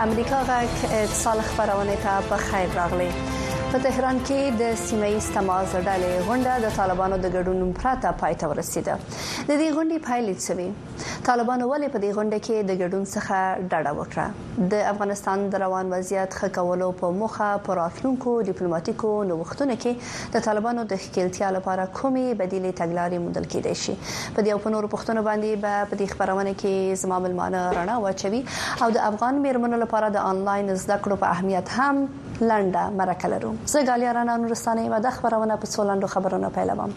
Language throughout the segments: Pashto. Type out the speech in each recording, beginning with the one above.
امریکا غږ اتصال خبرونه ته په خیر راغلی. په تهران کې د سیمه‌ایز تماس ډلې غونډه د طالبانو د ګډون پرته پای ته ورسیده. د دې غونډې پایلې څه وي؟ طالبانو ولې په دې غونډه کې د ګډون څخه ډډه وکړه؟ د افغانستان د روان وضعیت ښه کولو په موخه پر راتلونکو ډیپلوماټیکو نوښتونو کې د طالبانو د ښکېلتیا لپاره کومې بدیلې تګلارې موندل کېدای شي؟ په دې او په نورو پوښتنو باندې په دې خبرونه کې زما ملمانه رڼا واچوي او د افغان میرمنو لپاره د انلاین زده کړو په اهمیت هم لنډه مرکه لرو. زه غالیا رانا نورستاني و د خبرونه په څولندو خبرونه پیلوم.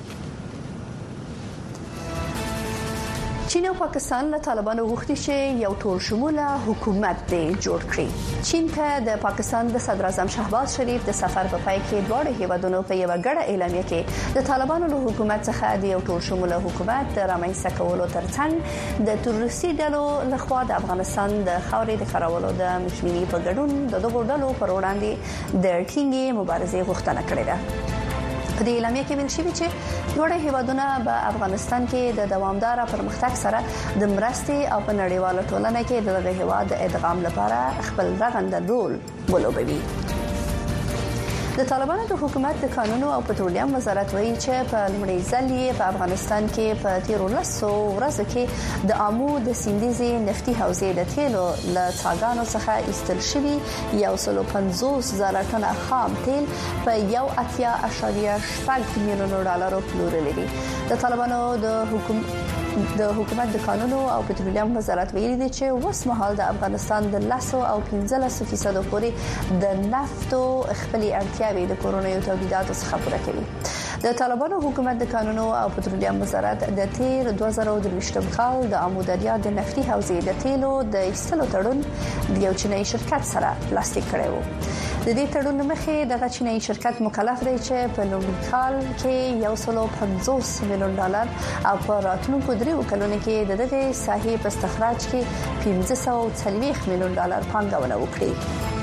چین او پاکستان له طالبانو غوښتي چې یو ټول شموله حکومت دې جوړ کړي. چین ته د پاکستان د صدر اعظم شهباز شریف د سفر په پای کې دواړه هیوادونو په یو غړ اعلامیه کې د طالبانو له حکومت څخه د یو ټول شموله حکومت د رامنځته کولو ترڅنګ د تروریستي ډلو لخوا د افغانستان د خاورې د خرابولو د مخنیوي په ګډون د دغو ډلو پر وړاندې د ټینګې مبارزې غوښتنه کړې ده. په دې اعلامیه کې ویل شوی چې دوه هیوادونه په افغانستان کې د دوامدار پرمختګ سره د مرستې او په نړیواله ټولنه کې دغه هیواد د ادغام لپاره خپل رغنده رول ولوبوي. د طالبانو د حکومت د قانون او پټرولیم وزارت وایي چې په لومړي ځل په افغانستان کې په 13 ورځو کې د امو د سیندیزي نفتي حوزې د تیلو له څاګانو څخه ایستل شوی 150,000 ټنه خام تیل په 1.8 میلیون ډالر پلورل دي. د طالبانو د حکومت د قانون او پټرولیم وزارت ویلي دی چې اوس مهال د افغانستان د 10 او 15% پورې د نفتو خپلې اړتیاوې د کورونیو تولیداتو څخه پوره کوي. د طالبانو حکومت د قانون او پټرولیم وزارت د تیر 2023 کال د امو دریا د نفتي حوزې د تیلو د ایستلو تړون د یو چینایي شرکت سره لاسلیک کړی و. د دې تړون مخې د چینایي شرکت مکلف دی چې په لومړي کال کې 150 میلیون ډالر او په راتلونکو 3 کلونو کې د دغه ساحې په استخراج کې 540 میلیون ډالر پانګونه وکړي.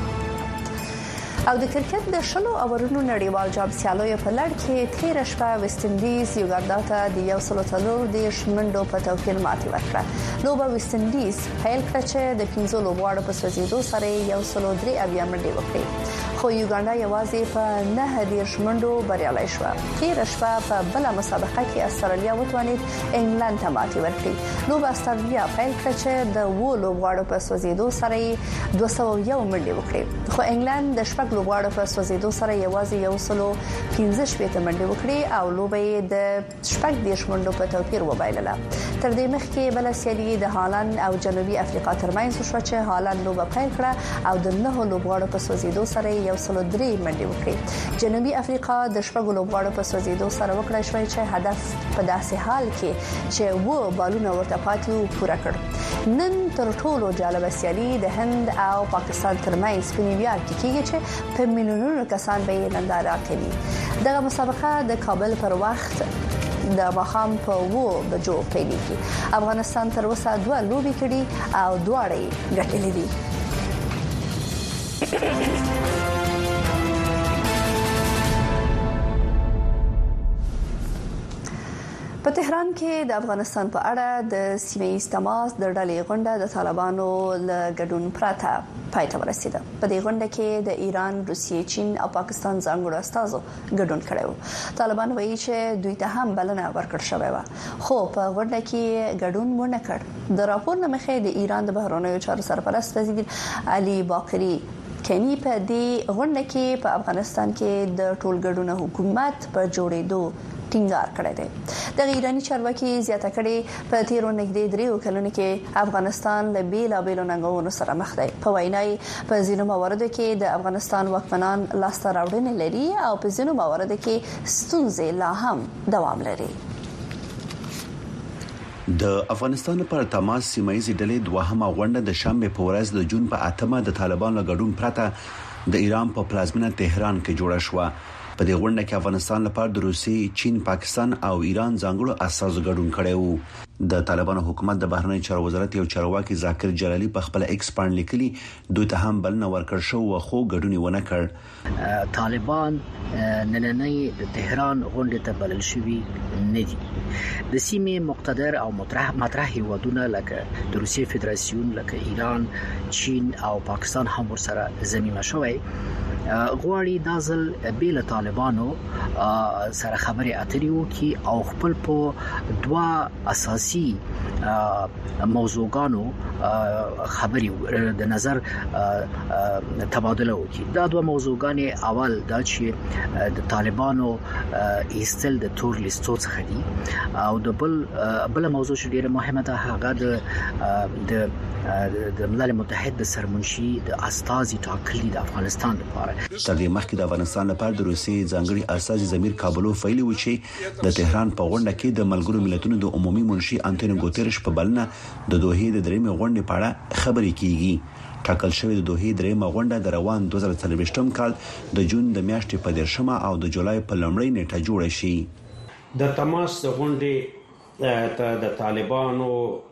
او د کرکټ د شلو اورونو نړیوال جام سیالیو په لړ کې تیر شپه ویسټ انډیز یوګاندا ته د 130 منډو په توپیر ماتې ورکړه. لوبه ویسټ انډیز پیل کړ چې د 15 لوبغاړو په سوځېدو سره 103 منډې وکړې، خو یوګاندا یوازې په 9 منډو بریالۍ شوه. تیر شپه په بل مسابقه کې استرالیا وتوانید انګلند ته ماتې ورکړي. لوبه استرالیا پیل کړ چې د 2 لوبغاړو په سوځېدو سره 201 منډې وکړې، خو انګلند د شپږ لوبغاړو په سوځېدو سره یوازې 115 منډې وکړې او لوبه د 14 منډو په توپیر وبایلله. تر دې مخکې بل سیالي د هالند او جنوبي افریقا ترمنځ شو چې هالند لوبه پیل کړه او د 9 لوبغاړو په سوځېدو سره 103 منډې وکړې. جنوبي افریقا د شپږ لوبغاړو په سوځېدو سره وکړای شو چې هدف په داسې حال کې چې و بالونه ورته پاتې پوره کړ. نن تر ټولو جالب سیالي د هند او پاکستان ترمنځ په نیویارک کې کېږي چې په میلیونونو کسان به یې ننداره کوي. دغه مسابقه د کابل پر وخت د ماښام په 2 بجو پیلېږي. افغانستان تر اوسه 2 لوبې کړي او دواړه یې ګټلې دي. په تهران کې د افغانستان په اړه د سیمه‌ایز تماس د ډلې غونډه د طالبانو له ګډون پرته پای ته ورسیده. په دې غونډه کې د ایران، روسیې، چین او پاکستان ځانګړو استازو ګډون کړی و. طالبان وایي چې دوی ته هم بلنه ورکړل شوې و، خو په غونډه کې ګډون ونه کړ. د راپور مخې د ایران د بهرنیو چارو سرپرست وزیر علي باقری کني په دې غونډه کې په افغانستان کې د ټولګډون حکومت په جوړېدو ټینګار کړی دی. د ایرانی چارواکي زیاته کړي په تیرو نږدې 3 کلونو کې افغانستان له بیلابېلو ننګونو سره مخ دی. په وینای په ځینو مواردو کې د افغانستان واکمنان لاسته راوړنې لري او په ځینو مواردو کې ستونزې لا هم دوام لري. د افغانستان لپاره تماس سیمه‌ایز ډلې دوهمه غونډه د شنبه په ورځ د جون په 8 د طالبانو ګډون پرته د ایران په پلازمینه تهران کې جوړه شوه. په دې غونډه کې افغانستان لپاره د روسي، چین، پاکستان او ایران ځانګړو اساسو ګډون کړي وو. د طالبانو حکومت د بهرنی چارو وزارت یو چارواکي ذاکر جلالی په خپل ایکس باندې لیکلي دوی ته هم بلنه ورکړ شو خو ګډون ونه کړ. طالبان نننۍ د تهران غونډه ته بلل شوی نه دي. د سیمې مقتدر او مطرح هیوادونه لکه د روسیې فدراسیون لکه ایران، چین او پاکستان هم ورسره ضمیمه شوی غواړي د ځل بیل طالبانو سره خبرې اترې وکړي او خپل په دوا اساسي موضوعګانو خبرې د نظر تبادله وکړي. دا دوه موضوعګان اول دا چې د طالبانو ایستل د تور لیستو څخه دي او د بل موضوع چې ډیره مهمه ده هغه د ملل متحد د سرمنشي د استازي ټاکلي د افغانستان لپاره. تر دې مخکې د افغانستان لپاره د روسي ځانګړي استازي زمیر کابلوف ویلي و چې د تهران په غونډه کې د ملګرو ملتونو د عمومي منشي انټونیو ګوتریش په بلنه د دوحې د درېمې غونډې په اړه خبرې کیږي. ټاکل شوی د دوحې درېمه غونډه د روان 2023 کال د جون د میاشتې په 10 او د جولای په لومړۍ نیټه جوړه شي. د تماس غونډې ته د طالبانو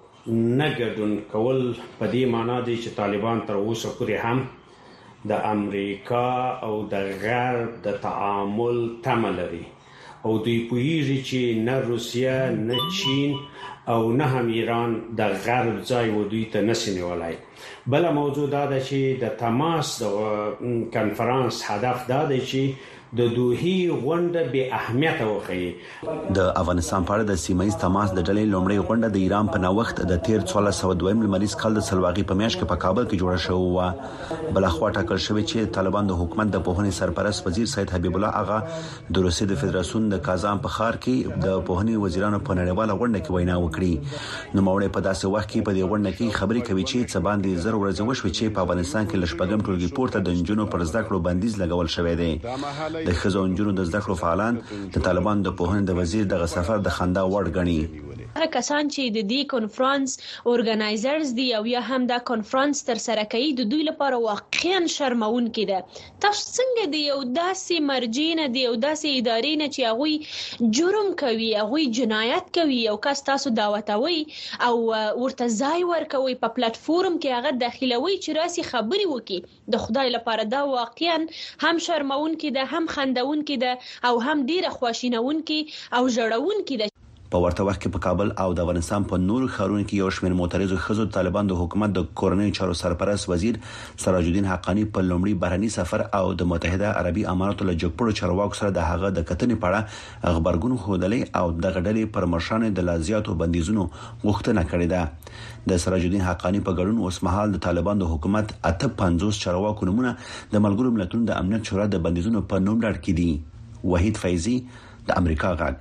نګډون کول په دې معنی دی چې طالبان تر اوسه پورې هم د امریکا او د غرب د تعامل تمه لري او دوی پوهیږي چې نه روسیا نه چین او نه هم ایران د غرب ځای و دوی ته نسي ولای. بل موضوع دا ده چې د تماس د کانفرنس هدف دا دی چې د دوحې غونډه به اهمیت وخی. د افغانستان په اړه د سیمایي تماس د ډلې لومړی غونډه د ایران په نوښت د 1302 لمریز کال د سلواغي په میاشت کې په کابل کې جوړه شوې و. بل خو ټاکل شوی چې طالبان د حکومت د پوهنې سرپرست وزیر سید حبیب الله اغا د روسیې د فدراسیون د کازان په ښار کې د پوهنې وزیرانو په نړیواله غونډه کې وینا وکړي. نو موړې په داسې وخت کې په دې غونډه کې خبرې کوي چې څه باندې زر ورځې وشوي چې په افغانستان کې لشپګم ټولګي پورته د انجونو پر زده کړو بندیز لګول شوی دی. د خزو انجونو د زده کړو فعالان د طالبان د پوهنې د وزیر دغه سفر د خندا وړ ګڼي. هغه کسان چې د دې کانفرنس اورګنایزرز دي او یا هم دا کانفرنس تر سره کوي د دوی لپاره واقعا شرمونکې ده. تاسو څنګه دی یو داسې مرجع نه دی یو داسې ادارې نه چې هغه جرم کوي هغه جنایت کوي او کس تاسو دعوتوي او ورته ځای ورکوي په پلیټ فورم کې هغه داخلوي چې راسي خبري وکي. د خدای لپاره دا واقعا هم شرمونکې ده هم خندونکې ده او هم ډیره خواشینونکې او ژړونکې ده. په ورته وخت کې په کابل او د افغانستان په نور ښارونو کې یو شمېر معترضو ښځو طالبان د حکومت د کورنۍ چارو سرپرست وزیر سراج الدین حقانی په لومړي بهرني سفر او د متحده عربي اماراتو له جګپړو چارواکو سره د هغه د کتنې په اړه خبرګون خوندلې او د غډلې پر مرشان د لازیاتو بندیزونو غوښتنه کړې ده. د سراج الدین حقانی په ګډون اوس مهال د طالبان د حکومت 50 چارواکو نمونه د ملګرو ملتونو د امنیت شورا د بندیزونو په نوم ډاډ کې دي. وحید فیضی د امریکا غږ.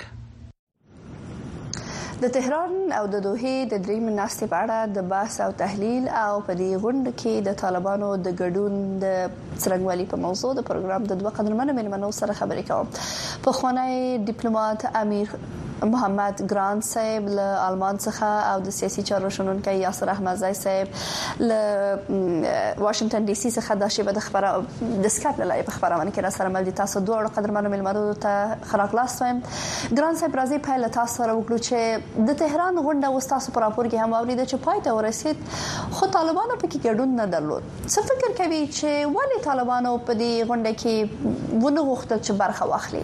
د تهران او د دوحې د درېم ناستې په اړه د بحث او تحلیل او په دې غونډه کې د طالبانو د ګډون د څرنګوالي په موضوع د پروګرام د دوه قدرمنو مېلمنو سره خبرې کوم. پخوانی ډیپلوماټ امیر محمد ګران صاحب له آلمان څخه او د سیاسي چارو شنونکي یاسر احمدزی صاحب له واشنگټن ډي سي څخه د شیبه د سکایپ له لارې په خبرونه کې را سره مل دي. تاسو دوه قدرمنو مېلمنو ته خراغلاست وایم. ګران صاحب راځي په له تاسو سره وکړو چې د تهران غونډه وستاسو پر راپور کې هم اورید چې پای ته ورسید خو طالبانو پکې ګډون نه درلود. څه فکر کوي چې ولې طالبانو په دې غونډه کې ونه غوښتل چې برخه واخلي؟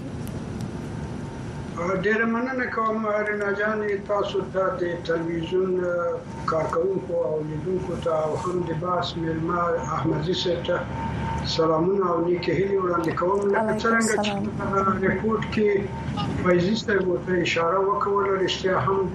ډېر مننه کوم هرنا جان تاسو ته د تلویزیون کارکونکو او لیدونکو ته او هم د باس ملما احمدزي صاحب ته سلامونه او نیکه هیلې وړاندې کوم. لکه څنګه چې ریپورت کې فیضی صاحب ته اشاره وکړه رښتیا هم د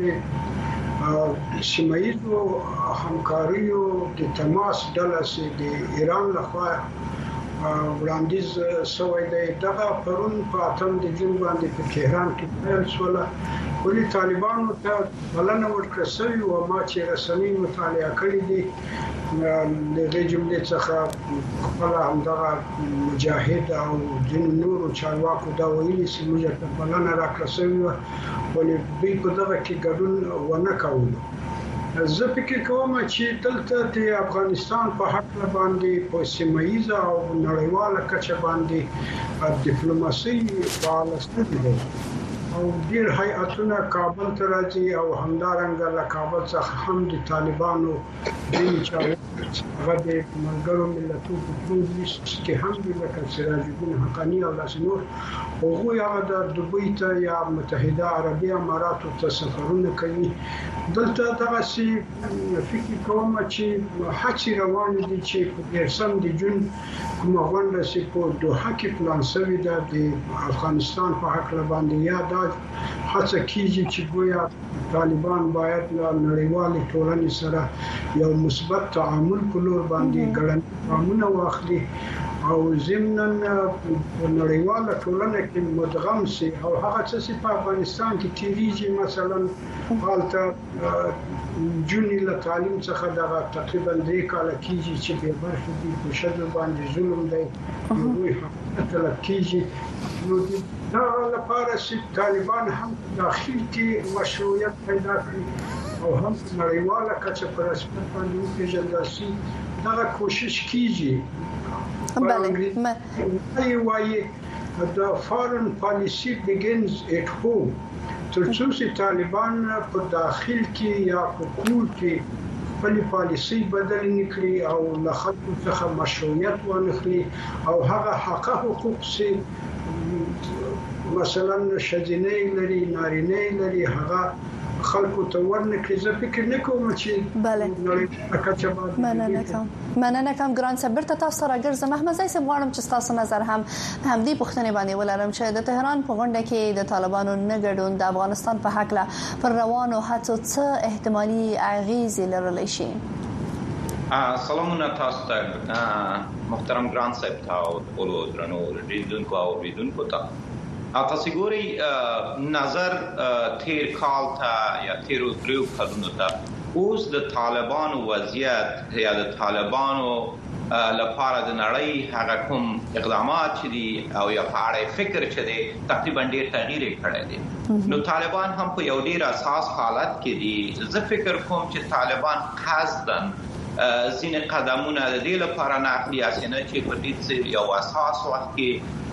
سیمایي همکاریو د تماس ډله سي د ایران لخوا وړاندیز شوی دی. دغه پرون په اتم د جون باندې په تهران کې پیل شول. ولې طالبانو ته بلنه ورکړه شوې او ما چې رسمي مطالعه کړې دي د جملې څخه خپل همدغه مجاهد او جن نور چارواکو دا ویلي چې موږ ته بلنه راکړه شوې ولې دوی په دغه کې ګډون ونه کولو. زه فکر کوم چې دلته د افغانستان په حق باندې په سیمایي او نړیواله کچه باندې ډیپلوماسي فعال ستدي او ډیر هیئتونه کابل ته راځي او همدارنګه له کابل څخه هم د طالبانو ځینې هغه د ملګرو ملتونو په ټول لیست کې هم د لکه سراج الدین حقانی او داسې نور هغوی هغه د دوبۍ ته یا متحده عربي اماراتو ته سفرونه کوي. دلته دغسې فکر کوم چې هڅې روانې دي چې په 13 د جون کومه غونډه چې په دوحه کې پلان شوې ده د افغانستان په هکله باندې یا دا هڅه کیږي چې ګویا طالبان باید له نړیوالې ټولنې سره یو مثبت تعامل په لور باندې ګړندي ګامونه واخلي او ضمناً نړیواله ټولنه کې مدغم شي او هغه څه چې په افغانستان کې تیریږي مثلا حالته جونی له تعلیم څخه دا تقریبا 3 کال کېږي چې به برخه دي په شدت باندې ظلم دی نو حقیقت لا کېږي نو دا لپاره چې طالبان هم داخل کې مشروعیت پیدا کړي او هم نړیواله کچه پر رسمیت باندې وپېژندل شي دا کوشش کیږي. وایي the foreign policy begins at home. ترڅو چې طالبان په داخل کې یا په کور کې خپل پالیسي بدل نکړي او له خلکو څخه مشروعیت ونخلي او هغه حقوق چې مثلا شذینه لري نارینه لري هغه خلکو ته ورنکړي. زه فکر نه کوم چې مننه کوم ګران صاحب برته تاسو سره ګرځم. احمد زئی صاحب غواړم چې تاسو نظر هم همدې پوښتنه باندې ولرم چې د تهران په غونډه کې د طالبانو نه ګډون د افغانستان په حق له پر روانو هڅو څه احتمالي اغیزې لرلی شي. سلامونه تاسو ته محترم ګران صاحب ته او ټول درنو ریډونکو او ریډونکو ته تاسو ګوري نظر تیر کال ته یا تیرو درو کلونو ته اوس د طالبانو وضعیت یا د طالبانو لپاره د نړۍ هغه کوم اقدامات چې دي او یا په اړه فکر چې دي تقریبا ډیر تغییر کړی دی. نو طالبان هم په یو ډیر اساس حالت کې دي. زه فکر کوم چې طالبان قصداً ځینې قدمونه د دې لپاره نه اخلي چې په دې یو اساس وخت کې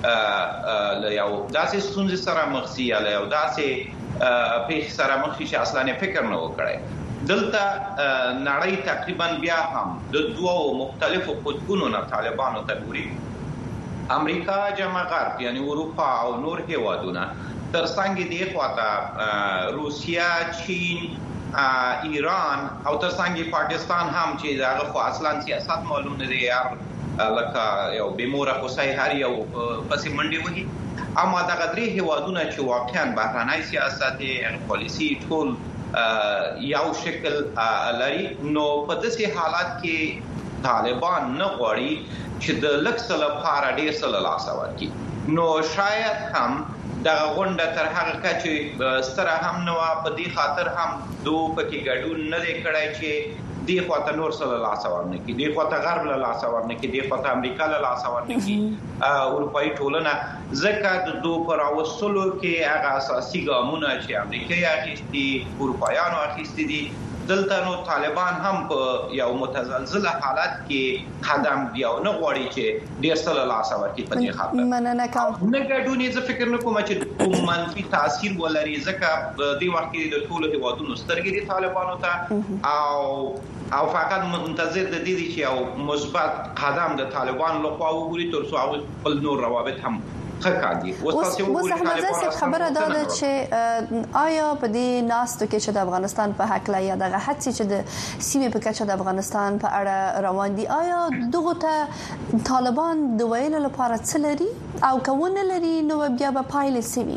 له یو داسې ستونزې سره مخ شي یا یو داسې پیښ سره مخ شي چې اصلا نه فکر نه وکړي. دلته نړۍ تقریبا بیا هم د دوه مختلفو قطبونو نه طالبانو ته ګوري. امریکا جمع غرب یعنی اروپا او نور هیوادونه ترڅنګ دی خواته روسیا، چین، ایران او ترڅنګ پاکستان هم چې دغه خو اصلا سیاست معلوم نه دی لکه یو بیموره خصای هر یو پسې منډي وږي. اما دغه درې هیوادونه چې واقعا بهرنی سیاست پالیسی ټول یو شکل لري. نو په داسې حالات کې طالبان نه غواړي چې د لکسل لپاره ډیر سل لاس ورکړي. نو شاید هم دغه غونډه تر هغه کچې ستره هم نه په دې خاطر هم دوه پکې ګډون نه کړای چې دی خواته نور سره لاس ورنکړي، دی خواته غرب له لاس ورنکړي، دی خواته امریکا له لاس ورنکړي اروپאי ټولنه. ځکه د دوه پر اوسلو کې هغه اساسي ګامونه چې امریکا یې اخیستي اروپایانو اخیستي دي دلته نو طالبان هم په یو متزلزل حالت کې قدم دیو نه غواړي چې ډیر سره لاس ورکړي په دې خاطر. مننه کوم نه ګډونی زه فکر نه کوم چې منفي تاثیر ولري ځکه د دې وخت کې د ټولو هیوادونو سترګې دي طالبانو ته او فقط منتظر د دې چې یو مثبت قدم د طالبان لخوا وګوري تر څو خپل نور روابط هم اوس خبره دا ده چې آیا په دې ناستو کې چې د افغانستان په حق لا یا دغه هڅې چې د سیمې په کچه د افغانستان په اړه روان دي آیا دغه ته طالبان د ویلو لپاره څه لري او کوونه لري نو بیا به پایله سوي؟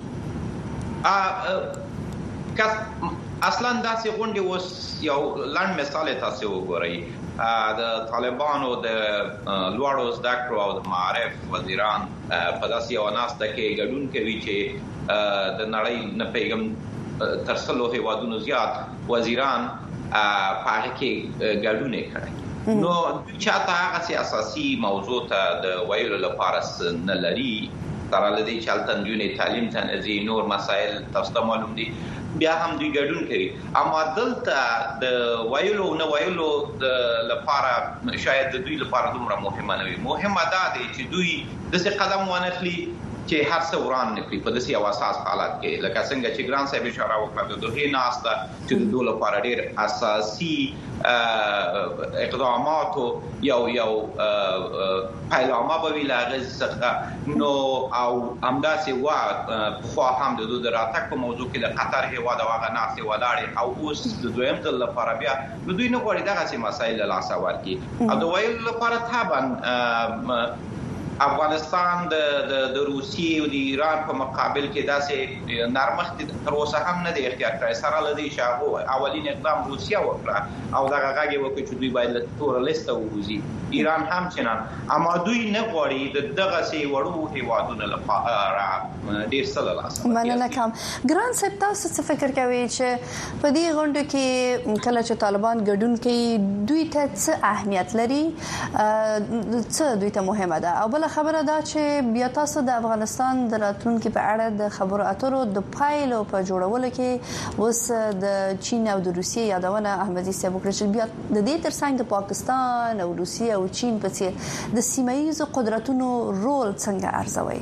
اصلا داسې غونډې اوس یو لاند مثال تاسو وګورئ. د طالبانو د لوړو زده کړو او د معارف وزیران په داسې یو ناسته کې ګډون کوي چې د نړۍ نه پیغام ترسلو هیوادونو زیات وزیران په هغه کې ګډون کړي. نو چاته هغه اساسي موضوع ته د ویلو لپاره نه لري تر لدی چالتن یونی تعلیم ته نزي نور مسائل تاسو معلوم دي بیا هم دوی ګډون کوي. اما دلته د ویلو نه ویلو د لپاره شاید د دوی لپاره دومره مهمه نه وي. مهمه ده چې دوی د څه قدم وانخلي چې هر څه وران نکړي په داسې یو اساس حالت کې لکه څنګه چې ګران صاحب اشاره وکړه د دوه ناسته چې د دوه لپاره ډېر اساسي اقدامات یو پیلامه به وی لاغز څخه نو او همداسې وا خو هم د دوه راتګ په موضوع کې د قطر هیواد او هغه ناسته ولاړې او اوس د دویم ځل لپاره بیا د دوی نه غواړي دغه مسایل له لاسه ورکړي او د ویل لپاره طبعا افغانستان د روسیې او د ایران په مقابل کې داسې نرمښت تر اوسه هم نه دی اختیار کړی سره لدی شاغو اولین اقدام روسیا وکړه او دغه غږی وکړي چې دوی باید له تور لیسته ووزي ایران هم چنان اما دوی نه غواړي دغه سي وړو هیوادونو لپاره ډیر څه لاسه مننه کوم ګران صاحب تاسو څه فکر کوئ چې په دې غونډه کې کله چې طالبان ګډون کوي دوی ته څه اهمیت لري څه دوی ته مهمه ده او بل خبره دا چې بیا تاسو د افغانستان د راتلونکو په اړه د خبرو اترو د پایلو په جوړولو کې اوس د چین او د روسیې یادونه احمدي صاحب وکړه چې بیا د دې ترڅنګ د پاکستان او روسیې او چین په څیر د سیمایي قدرتونو رول څنګه ارزوي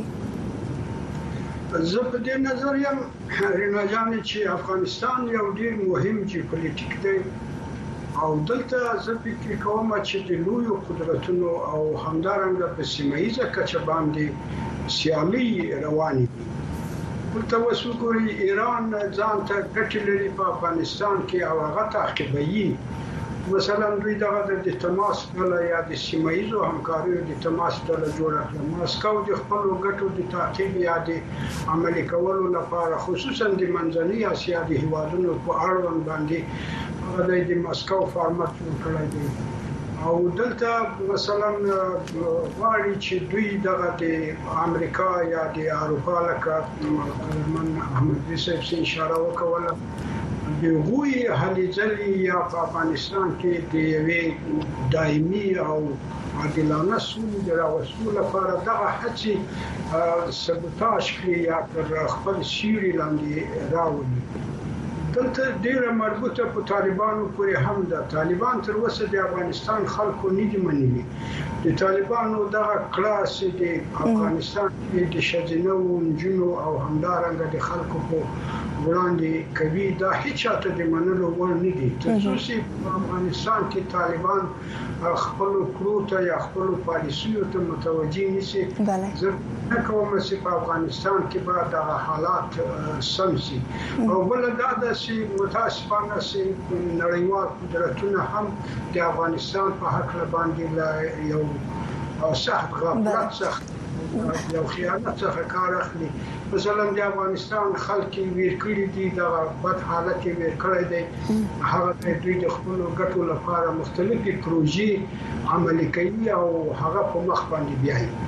زه په دې نظر یم رینا جان چې افغانستان یو ډیر مهم جیوپولیټیک دی او دلته زه فکر کوم چې د لویو قدرتونو او همدارنګه په سیمایي کچه باندې سیالي روانه دي ورته وسوګوري ایران ځان ته ګټه لري په افغانستان کې او هغه تعقیبوي مثلا دوی دغه د تماس ډله یا د سیمایي همکاریو د تماس ډله جوړه کړه ماسکو د خپل ګټو د تعقیب یا د عملي کولو لپاره خصوصا د منځنۍ اسیا د هیوادونو په اړوند باندې د ماسکو فارمټ جوړ کړی دی او دلته مثلا واړي چې دوی دغه د امریکا یا د اروپا لکه من احمد صاحب سي اشاره وکوله د غوي هلي یا په افغانستان کې د یوې دایمي او عادلانه سولې د راوستلو لپاره دغه هڅې سبوتاژ کړي یا پر خپل سیوري لاندې راوړي دلته ډیره مربوطه په طالبانو پورې هم ده طالبان تر اوسه د افغانستان خلکو نه دي منلي د طالبانو دغه کلاس د افغانستان د شجنو نجونو او همدارنګه د خلکو په وړاندې کوي دا هیڅ چاته د منلو وړ نه دي خصوصي په افغانستان کې طالبان خپل کړوته یا خپل پالیسیو ته متوجي نشي زه کوم چې په افغانستان کې به د حالات سمسي او بل دا د متاسفانه سي نړیوال قدرتونه هم د افغانستان په حق باندې یو سخت غفلت سخت یو خیانت څخه کار اخلي مثلا د افغانستان خلک ویر کړی دي دا بد حالت ویر کړی دی هغه دوی د خپل ګټو لپاره مختلفې پروژې عملي کوي او هغه په مخ باندې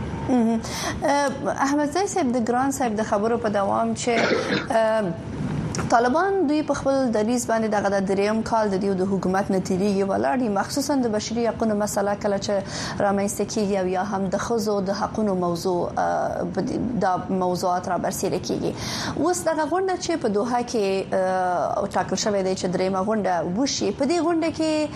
بیاي احمد صاحب د ګران صاحب د خبرو په دوام چې طالبان دوی په خپل دریځ باندې دغه د دریم کال د دیو د حکومت نتیجې ولاړې مخصوصا د بشري حقوقو مسله کله چې رامنځته کیږي او یا هم د خزو د حقوقو موضوع د موضوعات را برسېره کیږي اوس دغه غونډه چې په دوحه کې ټاکل شوې ده چې دریمه غونډه وشي په دې غونډه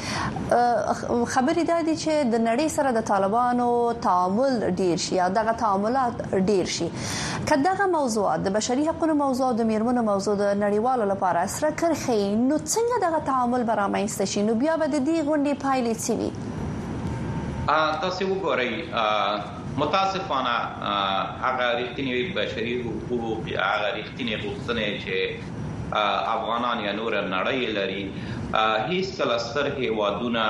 کې خبرې ده چې د نړۍ سره د طالبانو تعامل ډیر شي یا دغه تعاملات ډیر شي کله موضوعات د بشري حقوقو موضوع د میرمنو موضوع د نړیوالو لپاره سره کرخي نو څنګه دغه تعامل برامنځته شي نو بیا به د دې غونډې پایلې څه وي تاسو وګورئ متاسفانه هغه رښتینی بشري حقوق هغه رښتینی غوښتنې چې افغانان یا نور نړۍ لري هیڅ کله ستر هیوادونه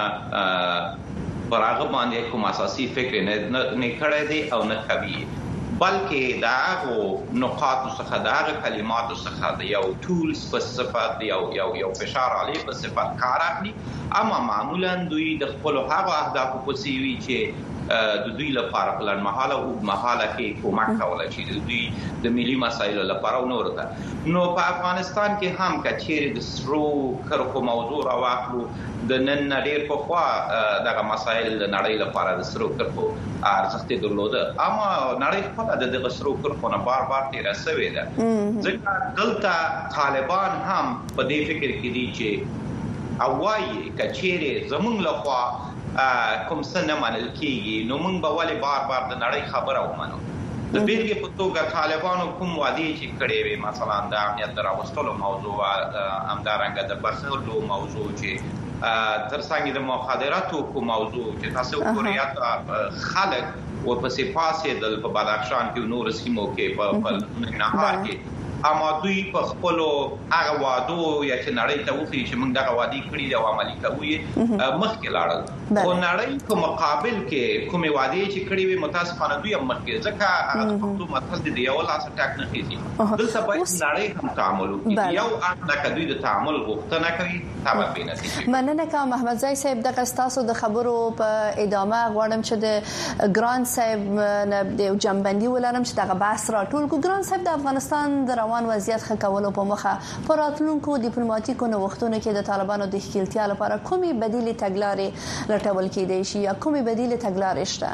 پر هغه باندې کوم اساسي فکر نه کړی دی او نه کوي بلکې دا نقاط څخه دا کلمات څخه یو ټولز په صفات یو فشار علی په صفات کار اخلي اما معمولا دوی د خپل هغه اهداف په سیوي چې د دوی لپاره په لړمحاله او محاله کې کومک کولای شي دوی د ملي مسایلو لپاره نور ده نو په افغانستان کې هم کچېر د سرو کرخو موضوع راوخلو د نن نړۍ په خوا دغه مسایل د نړۍ لپاره د سرو کرخو ارزښت درلوده اما نړۍ خپل د دغه سرو کرخو نه بار تیر شوی ده ځکه دلته طالبان هم په دې فکر کې دي چې اوایي کچېر زمونږ لخوا کوم څه نه منل کیږي نو موږ به ولې بار د نړۍ خبره ومنو د بیلګې په توګه طالبانو کوم وعده چې کړې وي مثلا د امنیت راوستلو موضوع همدارنګه د بخښلو موضوع چې ترڅنګ د مخدراتو کوم موضوع چې تاسو وګورئ خلک ورپسې پاسې د بدخشان کې نور سیمو کې په نهار کې اما دوی په خپل هغه وعده یا چې نړۍ ته وخی چې موږ دغه وعده کړی دی او عملي کوي مخکې لاړل او نړۍ په مقابل کې کومه وعده چې کړی وي متاسفانه دوی مخکې ځکه هغه په مطلب دی یو لاس ټاک نه کیږي دلته باید نړۍ هم تعامل وکړي یو اړه دوی د تعامل غوښتنه کوي تابع بینه مننه کوم محمد زای صاحب د قستاسو د خبرو په ادامه غواړم چې د ګران صاحب د جنبندي ولرم چې دغه بحث راټول کو ګران صاحب د افغانستان د روان وضعیت ښه کولو په مخه پر راتلونکو ډیپلوماټیکو نوښتونو کې د طالبانو د ښکیلتیا لپاره کومې بدیلې تګلارې لټول کېدای شي یا کومې بدیلې تګلارې شته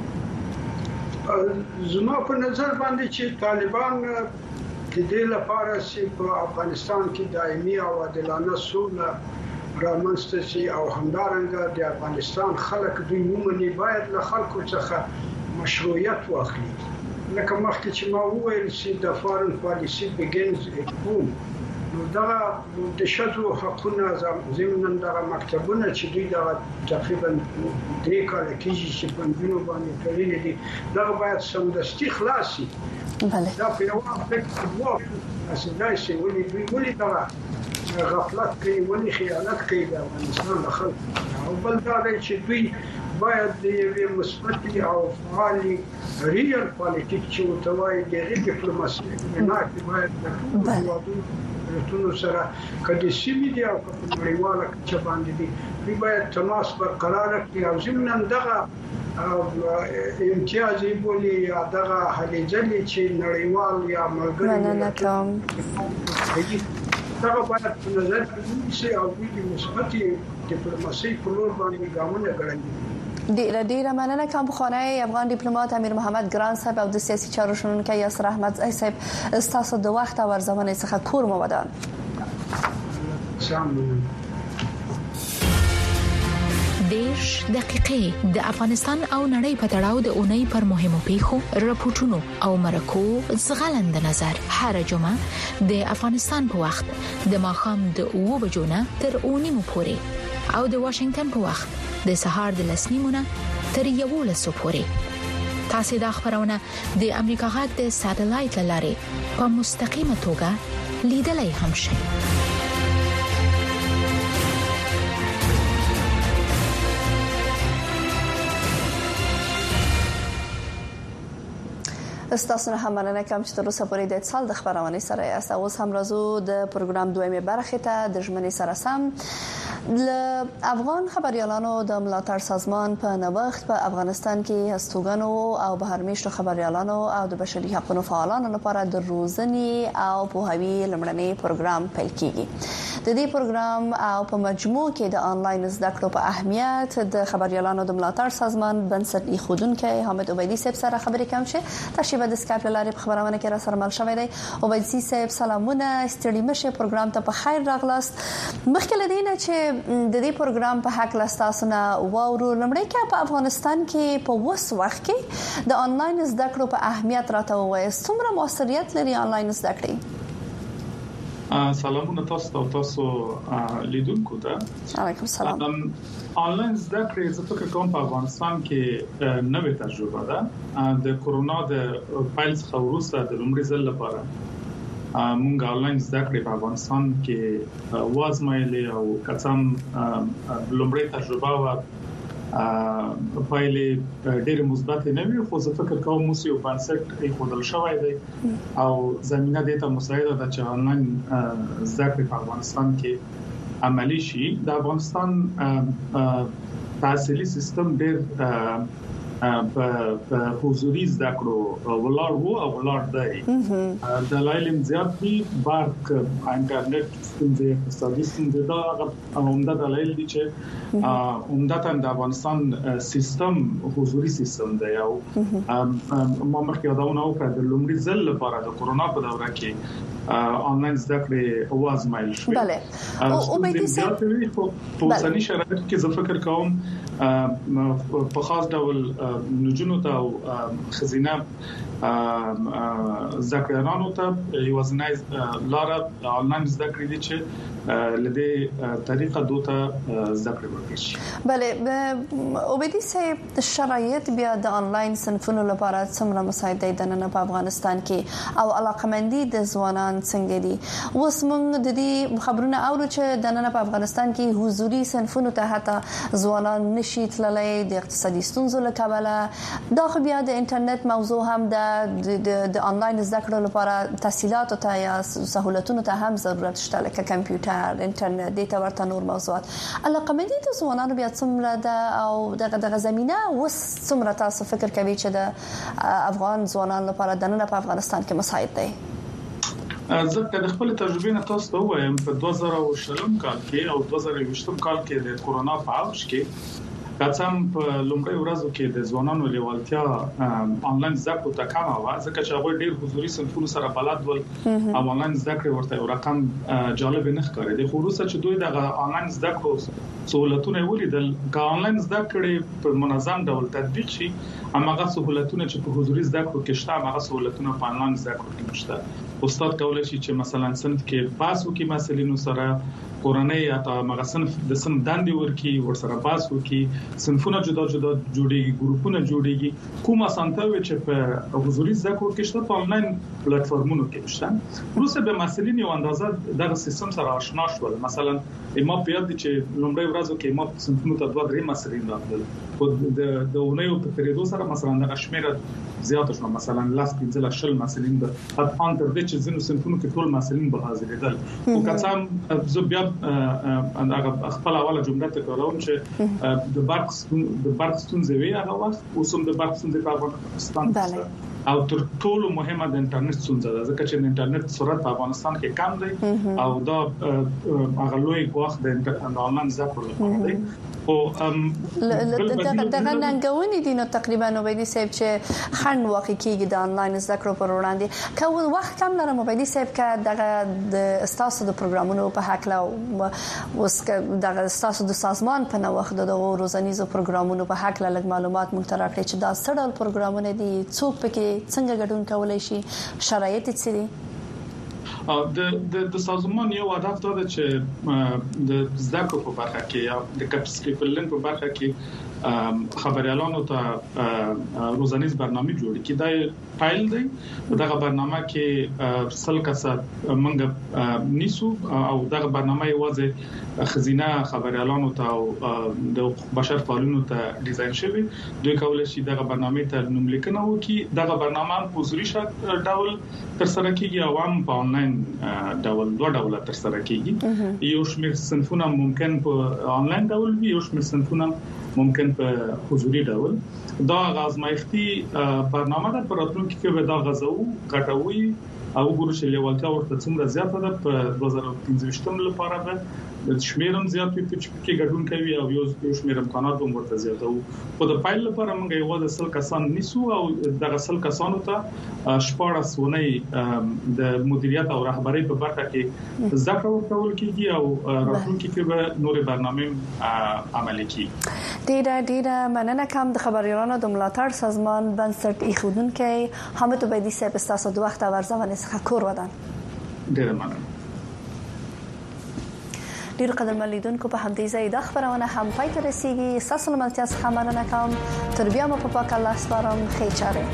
زما په نظر باندې چې طالبان د دې لپاره چې په افغانستان کې دایمي او عادلانه سوله رامنځته شي او همدارنګه د افغانستان خلک دوی مومني باید له خلکو څخه مشروعیت واخلي لکه مخکې چې ما وویل چې د فارن پالیسی begins at home نو دا د شذو حقونه زمونږ د مکتبونو چې دوی دا تقریبا 3 کال کېږي چې په دنیو باندې تړلې دي دا باید سمدستي خلاص شي بله دا په یو وخت کې وایي اساسي شي ولې دا غفلت کوي ولې خیانت کوي د افغانستان خلکو او بل دا چې دوی باید د یوې مثبتې او فعالې ریل پالیټیک چې وتوای د ډیپلوماسي نه باید د ټولو سره کدي سیمې دي او په نړیواله کچه باندې دي باید تماس برقرار کړي او زمونږ دغه امتیازي بولی یا دغه هلېځلې چې نړیوال یا ملګری دغه باید په نظر کې ونیسي او د مثبتې ډیپلوماسي په لور باندې ګامونه غړندي ډیره مننه کوم بخوانی افغان ډیپلوماټ امیر محمد ګران صاحب او د سیاسي چارو شنونکي یاسر احمد زای صاحب تاسو د وخت او زمانه څخه کور مو ودان دیش دقیقې د افغانستان او نړۍ په تړاو د اونۍ پر مهمو پیښو راپورټونو او مرکو زغلند نظر هر جمعه د افغانستان په وخت د ماښام د 2 بجو نه تر 9 پورې او د واشنگټن په وخت د سهار د 10 نیمو نه تر 11 پورې تاسو د خبرونه د امریکا غږ د ساتلایت لارې په مستقیمه توګه لیدلای هم شئ استاسو نه هم مننه کوم چې تر اوسه پورې د اتصال د خبرونه سره یاست. اوس هم راځو د پروګرام دویمه برخه ته د ژمنې سره سم افغان خبريالانو د ملاتړ سازمان په نوښت په افغانستان کې هستوګنو او بهرمیشتو خبريالانو او د بشري حقوقو فعالانو لپاره د روزنې او پوهاوی لمړنۍ پروګرام پیل کیږي. د دې پروګرام او په مجموع کې د انلاین زده کړو په اهمیت د خبريالانو د ملاتړ سازمان بنسټ ایښودونکو حامد عبیدی صاحب سره خبرې کوم چې تشریف د سکایپ لارې په خبرونه کې را سره مل شوی دی. عبیدی صاحب سلامونه ستړي مشه پروګرام ته په خیر راغلاست. مخکې لدینه چې د دې پروګرام په حق لاساسو نه وورو لمړی کې په افغانستان کې په وس وخت کې د انلاین زده کړو په اهمیت راته وایي څومره موثریت لري انلاین زده کړې. سلامونه تاسو لیدونکو ته. علیکم السلام. انلاین زده کړې زه فکر کوم په افغانستان کې نوې تجربه ده. د کورونا د پیل څخه وروسته د لومړي ځل لپاره مونږ انلاین زده کړې په افغانستان کې وازمایلې او کڅم لومړی تجربه و پایلې ډېر مثبت نه وي خو زه فکر کوم موږ یو بنسټ ایښودل شوی دی او زمينه د ته مساعده ده چې انلاین زده کړې په افغانستان کې عملی شي. د افغانستان تحصیلي سیستم ډېر په حضوري زده کړو ولاړ وو او ولاړ دی. د لایلم زیات دي بارک انټرنیټ ستونزې اقتصادي ستونزې دا عمده دلایل دي چې عمدتاً د افغانستان سیستم حضوري سیستم دی او ما مخکې یادونه وکړه د لومړي ځل لپاره د کورونا په دوره کې انلاین زده کړې وازمایل شو. بله. او امید دي چې په اوسني شرایطو کې زه فکر کوم په خاص ډول نجونو ته او خزینه ذکرانو ته یو ځنای لار آنلاین زده کړې دي چې لدې طریقه دوته زده کړې ورکړي. بله اوبدي سه شرایط بیا د آنلاین صنفونو لپاره څومره مساعد دي د نن په افغانستان کې او علاقمندي د ځوانان څنګه دي؟ اوس موږ د دې خبرونه اورو چې د نن په افغانستان کې حضوري صنفونو ته حتی ځوانان نشي تللی د اقتصادي ستونزو له کبله. دا خو بیا د انټرنیټ موضوع هم د آنلاین زده کړو لپاره تسهیلات او سہولتونو ته هم ضرورت شته لکه کمپیوټر، انټرنیټ، د ته ورته نور موضوعات. علاقمندي د ځوانانو بیا څومره ده او دغه زمينه وس څومره تاسو فکر کوي چې د افغان ځوانانو لپاره د نن په افغانستان کې مساعد دی؟ زه د خپل تجربې نه تاسو ته وایم په 2020 کال کې او 2020 کال کې د کورونا په اوج کې قسم په لومړی ورځو کې د ځوانانو لیوالتیا آنلاین زده کړو ته کم و ځکه چې هغه ډېر حضوري صنفونو سره بلد ول او آنلاین زده کړې ورته یو رقم جالب نه ښکاري. د خصوصا چې دوی د آنلاین زده کړو سہولتونه ولیدل که آنلاین زده کړې په منظم ډول تطبیق شي هغه سہولتونه چې په حضوري زده کړو کې شته هغه سہولتونه په آنلاین زده کړو کې نشته. استاد کولای شي چې مثلا صنف کې پاس وکي مسلینو سره کورنۍ یا تا صنف د صنف دندې ورکی ورسره پاس وکي صنفونه جدا جدا جوړيږي ګروپونه جوړيږي کوم اسانتیاوي چې په حضوري زده کړو کې شته په آنلاین پلیټفارمونو کې شته. روسه به مسلین یو اندازه دغه سیستم سره آشنا شول. مثلا ما په یاد چې لومړی ورځو کې ما صنفونو ته 2-3 مسلین راغلل په د اونیو په تریدو سره مثلا د شمیره زیات شو مثلا لاس 15 مسلین د ان تر دې چې زینو صنفونو کې ټول مسلین به حاضرېدل او کڅام زه بیا هغه خپل اوله جمله ته کوم چې د برق ستونزې وی هغه وخت اوسم د برق ستونزې په افغانستان او تر ټولو مهمه د انټرنیټ ستونزه ده ځکه چې د انټرنیټ سرعت په افغانستان کې کم دی او دا هغه لوی وخت د آنلاین زده کړو لپاره دی او دغه ننګونې دي نو تقریبا وبدي صاحب چې خند واقع کیږي د آنلاین زده کړو پر وړاندې کوم وخت کم لرم وبدي صاحب که دغه د استاسو د پروګرامونو په حق لا اوس دغه استاسو د سازمان په نو وخت د روزانیزو پروګرامونو په حق لا لږ معلومات مونږ ته راکړي چې دا سړل پروګرامونه دي څوک پکې څنګه ګډون کولای شي شرایط څه دي؟ د سازمان یو هدف دا چې د زده کړو په برخه کې یا د کپسټي پلن په برخه کې خبريالانو ته روزانیز برنامه جوړ کړي. دا فایل دی دغه برنامه کې سل کسه منګ نیسو او دغه برنامه یوازې خزینه خبريالانو ته او د بشر فعالینو ته ډیزاین شوی. دوی کولای شي دغه برنامه ته نوملیکنه وکړي. دغه برنامه په حضوري ډول تر سره کیږي او هم په آنلاین ډول دوه ډول تر سره کیږي. یو شمېر صنفونه ممکن په آنلاین ډول وي یو شمېر صنفونه ممکن په حضوري ډول. دا غازمایختي برنامه ده پر راتلونکي کې به دا غزو غټوي او ګورو چې لیوالتیا ورته څومره زیاته ده په 2015 لپاره به د شمیرم زیات وي چې کې ګډون کوي او یو شمیر امکانات هم ورته زیات او په د پایل لپاره موږ یو د سل کسان نیسو او د سل کسانو ته شپږ سونې د مدیریت او رهبری په برخه کې ذکر ورکول کیږي او راتلونکي کې به نور برنامه عملي کیږي. ډیره مننه کوم د خبريالانو د ملاتړ سازمان بنسټ ایښودونکو حامد عبیدی صاحب تاسو د وخت او ارزونه څخه کور ودان. ډیره مننه. ډیر قدر ملیدونکو په همدې ځای د خبرونه هم پای ته رسیدي. ساسو ملتیا څخه مننه کوم. تر بیا مو په پاک الله سپارم. خیر چاره.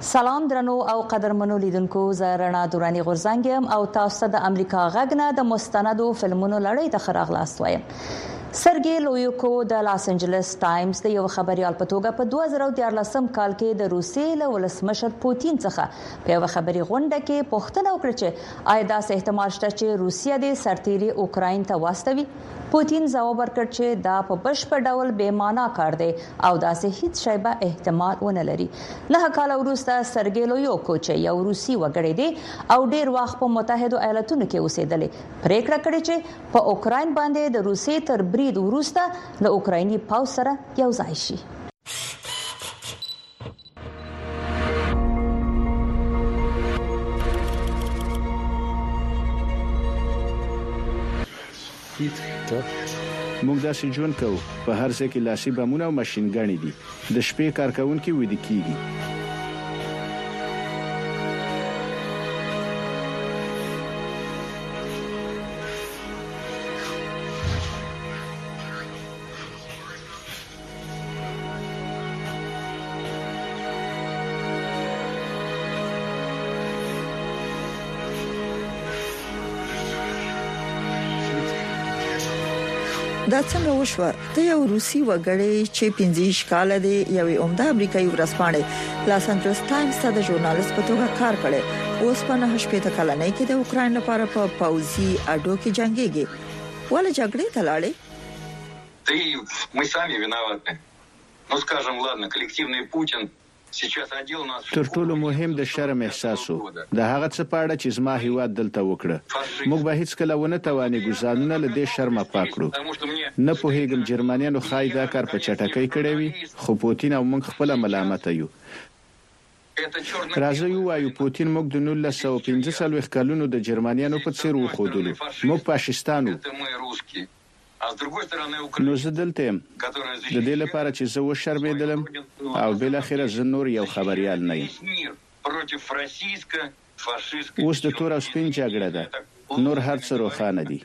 سلام درنو او قدرمنو لیدونکو زه رڼا دورانی غورزنګم او تاسو د امریکا غږ نه د مستندو فلمونو لړۍ ته خراغلاست وایم. سرګي لویوکو د لاس انجلس ټایمز د یو خبريال په توګه په 2014 کال کې د روسیې له ولسمشر پوتین څخه په یو خبري غونډه کې پوښتنه وکړه چې آیا داسې احتمال شته چې روسیه د سرتيري اوکراین ته واستوي. پوتین ځواب ورکړ چې دا په بشپړ ډول بې معنا کار دی او داسې هیڅ شی به احتمال ونه لري. 9 کال وروسته سرګي لویوکو چې یو روسي وګړی دی او ډیر وخت په متحده ایالاتونو کې اوسېدلی پریکړه کړې چې په اوکراین باندې د روسي تر برید وروسته له اوکرایني پوځ سره یو ځای شي. موږ داسې ژوند کوو په هر ځای کې لاسي بمونه او ماشين ګڼې دي د شپې کارکونکو وېد کیږي. دا څنګه وشو؟ ته یو روسي وګړی چې 15 کال دی یو عمده امریکایي ورځپاڼه لاس انجلس ټایمز ته د ژورنالیست په توګه کار کړي. اوس په 9 کلنۍ کې د اوکراین لپاره په پوځي اډو کې جنگيږي. ولې جګړې ته لاړې؟ Мы сами виноваты. Ну скажем, ладно, коллективный Путин تر ټولو مهم د شرم احساسو د هغه څه پاړه چې زما هیواد دلته وکړه. موږ به هیڅ کله ونه توانې ګزانونه له دې شرمه پاکړو. نه پوهیږم جرمنیانو خای دا کار په چټکۍ کړی وي خو پوتین او موږ خپل ملامت یو. راځي وایو پوتین موږ د 1915 کلونو د جرمنیانو په څیر وخودلو. موږ فاشیستانو. نو زه دلته يم د دې لپاره چې زه وشرمېدلم او بل اخر زه نور یو خبريال نه یم. اوس د تور او سپین جګړه ده نور هر څه روښانه دي.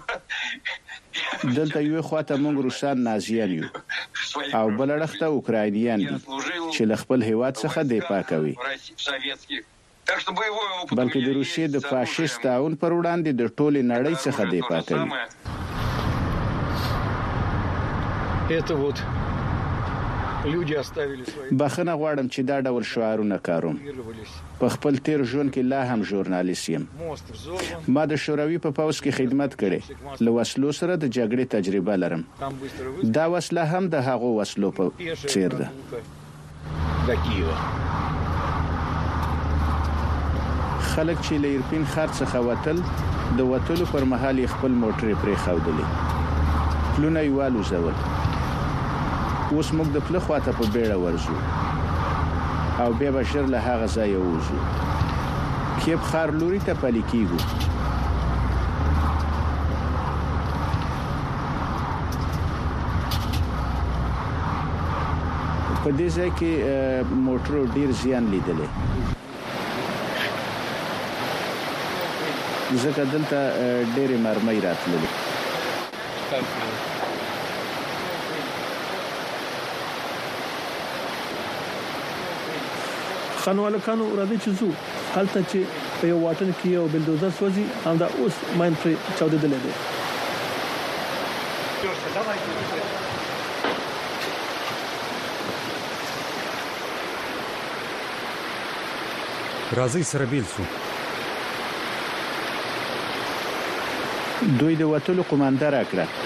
دلته یو خواته موږ روسان نازیان یو او بل اړخته اوکراینیان دي چې له خپل هیواد څخه دفاع کوي. بلکې د روسیې د فاشیست تعاون پر وړاندې د ټولې نړۍ څخه دفاع کوي. بخښنه غواړم چې دا ډول شعارونه کاروم. په خپل تیر ژوند کې لا هم ژورنالیست یم. ما د شوروي په پوځ کې خدمت کړې. له وسلو سره د جګړې تجربه لرم. دا وسله هم د هغو وسلو په څیر ده. خلک چې له ایرپین خار څخه وتل د وټلو پر مهال خپل موټر پرې خاودلې. پلونه یې والوزول. اوس موږ د پله خواته په بیړه ورځو او بیا به ژر له هغه ځایه ووځو. کیب ښار لوري ته پلي کیږو. په دې ځای کې موټرو ډیر زیان لیدلې ځکه دلته ډېرې مرمۍ راتللې. خانوالکانو راځي چې زو حالت چې په یو واټن کې یو بلدوزر سوځي هم دا اوس ماین پرې چاودېدل دي. راځي سره بیل سو. دوی د وټلو قومانده راکړه.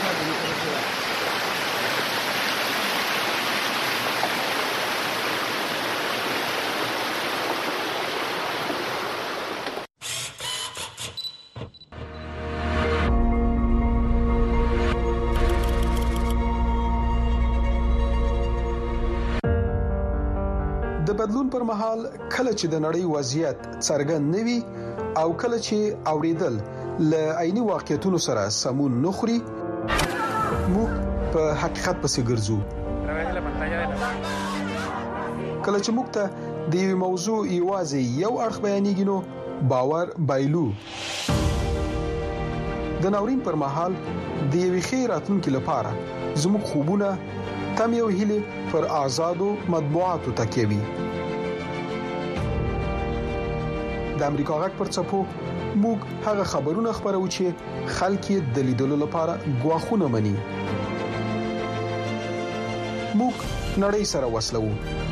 د بدلون پر مهال کله چې د نړۍ وضعیت څرګند نوي او کله چې اوریدل ل عیني واقعیتونو سره سمون نخري موږ په حقیقت پسې ګرځو. کله چې موږ ته د یو موضوع یوازې یو اړخ بیانېږي نو باور بایلو. د ناورین پر مهال د یوې خیراتونکو لپاره زموږ خوبونه تم یو هیله پر آزادو مطبوعاتو تکیوي. د امریکا غږ پر څپو موږ هغه خبرونه خبرو چې خلک یې د لیدلو لپاره غواخونه مني. موږ نړۍ سره وصلو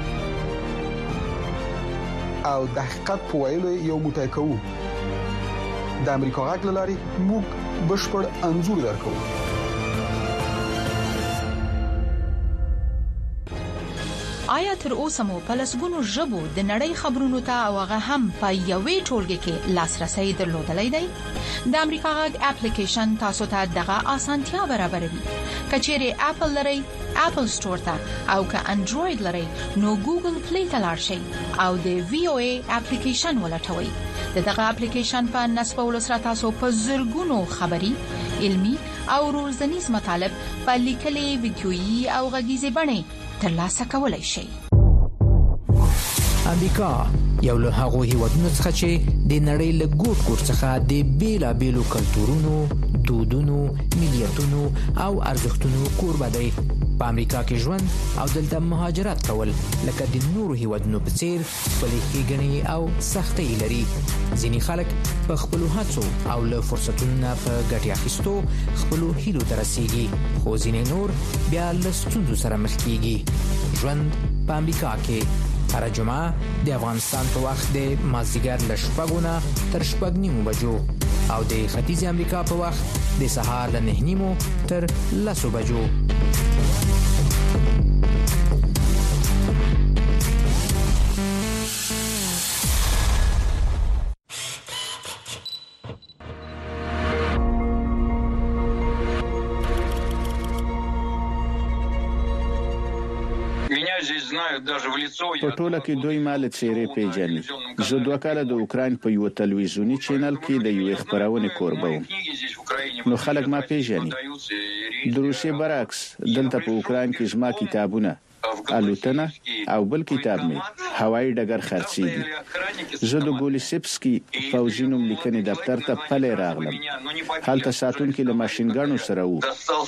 او د حقیقت په ویلو یو موټی کوو. د امریکا غږ لاري موږ بشپړ انزور درکو. آیا تر اوسه مو په لسګونو ژبو د نړۍ خبرونو ته او هغه هم په یوې ټولګه کې لاسرسي درلودلای دی؟ د امریکا غږ اپلیکیشن تاسو ته دغه اسانتیا برابروي. کچېره اپل لري اپل سٹور ته او که انډراید لري نو ګوګل پلی ته لاړ شئ او د وی او ای اپلیکیشن ولټوئ. دغه اپلیکیشن په نصب ول سره تاسو په زرګونو خبري، علمي او روزنیز مطالب په لیکلي، ویډیويي او غږیزي بڼه ترلاسه کولای شئ. امریکا یو له هغو هیوادونو څخه چې د نړۍ له ګوټ ګوټ څخه د بیلابیلو کلتورونو، دودونو، ملیتونو او ارزښتونو کوربه دی. په امریکا کې ژوند او دلته مهاجرت کول لکه د نورو هیوادونو په څیر خپلې ښېګڼې او سختۍ لري. ځینې خلک په خپلو هڅو او له فرصتونو په ګټې اخیستو خپلو هیلو ته رسیږي، خو ځینې نور بیا له ستونزو سره مخ کیږي. ژوند په امریکا کې هر جمعه د افغانستان په وخت د مازدیګر له 6 تر 6:30 بجو او د ختیځ امریکا په وخت د سهار له 9:30 تر 10 بجو. په ټوله کې دوی مال چیرې پیژني. زه 2 کاله د اوکرين په یو تلویزیونی چینل کې د یو خبرونه کوربه وم. نو خلک ما پیژني. د روسي برعکس دلته په اوکرين کې زما کتابونه، الوتنه او بل کتاب می هوایي ډګر خرڅېږي. زه د ګولیسپسکي فوجینوم لیکنې دفتر ته پلي راغلم. هلته ساتونکو له ماشينګانو سره وو.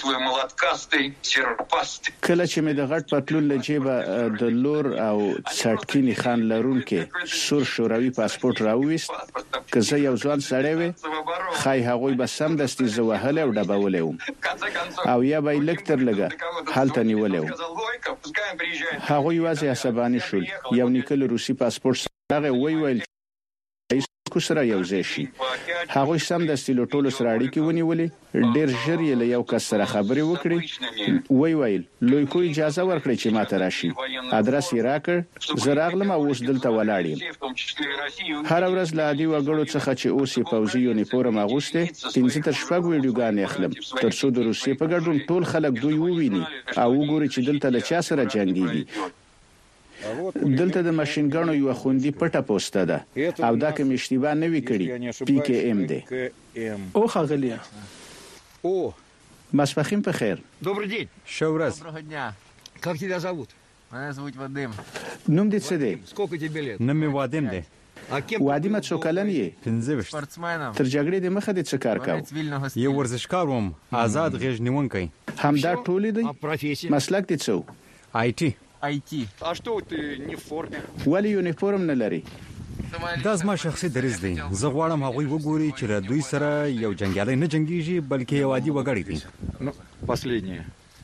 کله چې مې د غټ پټلون له جیبه د لور او څټکینی خان لرونکو سور شوروي پاسپورت راوېست، که زه یو ځوان سړی وې خای هغوی به سم دستي زوهله او ډبولې وم او یا به لکتر لګه هلته نیولې وم. هغه یوازې عصباني شول. یو نیکل روسي پاسپورت هغه ویل کو سره یو ځای شي. هغه سم د استیلو ټولو سره اړیکې ونیولې. ډېر ژر یې له یو کس سره خبرې وکړې. ویل لوی کو اجازه ورکړي چې ماته راشي. ادرس یې راکړ. زه راغلم او اوس دلته ولاړ یم. هر ورځ له عادي وګړو څخه چې اوس یې پوځي یونیفورم اغوسته 3 تر 4 ویډیوګانې اخلم ترڅو د روسیې په ګډون ټول خلک دوی وویني او وګوري چې دلته له چا سره جنگيږي. دلته د ماشينګانو یو خوندې پټه پوسټه ده او دا کوم اشتباه نه وی کړی. PKM ده. او خغلیا. О, مسفخیم په خیر. Добрый день. شورز. Доброго дня. Как тебя зовут? Меня зовут Вадим. نوم دې څه دی؟ Сколько тебе лет? نوم مې وادم دی. А кем? وادم څو کلن یې؟ 15. سپورتسمن. تر جګړې د مخه د څه کار کاوه؟ یو ورزشکار وم، آزاد غېږ نیونکی. همدا ټول دی؟ مسلک دې څه؟ IT. А что ты не в форме? ولی یونیفورم نه لري؟ دا زما شخصي دریځ دی. زه غواړم هغوی وګوري چې له دوی سره یو جنگیالی نه جنگيږي بلکې یو عادي وګړی دی. Ну, последнее.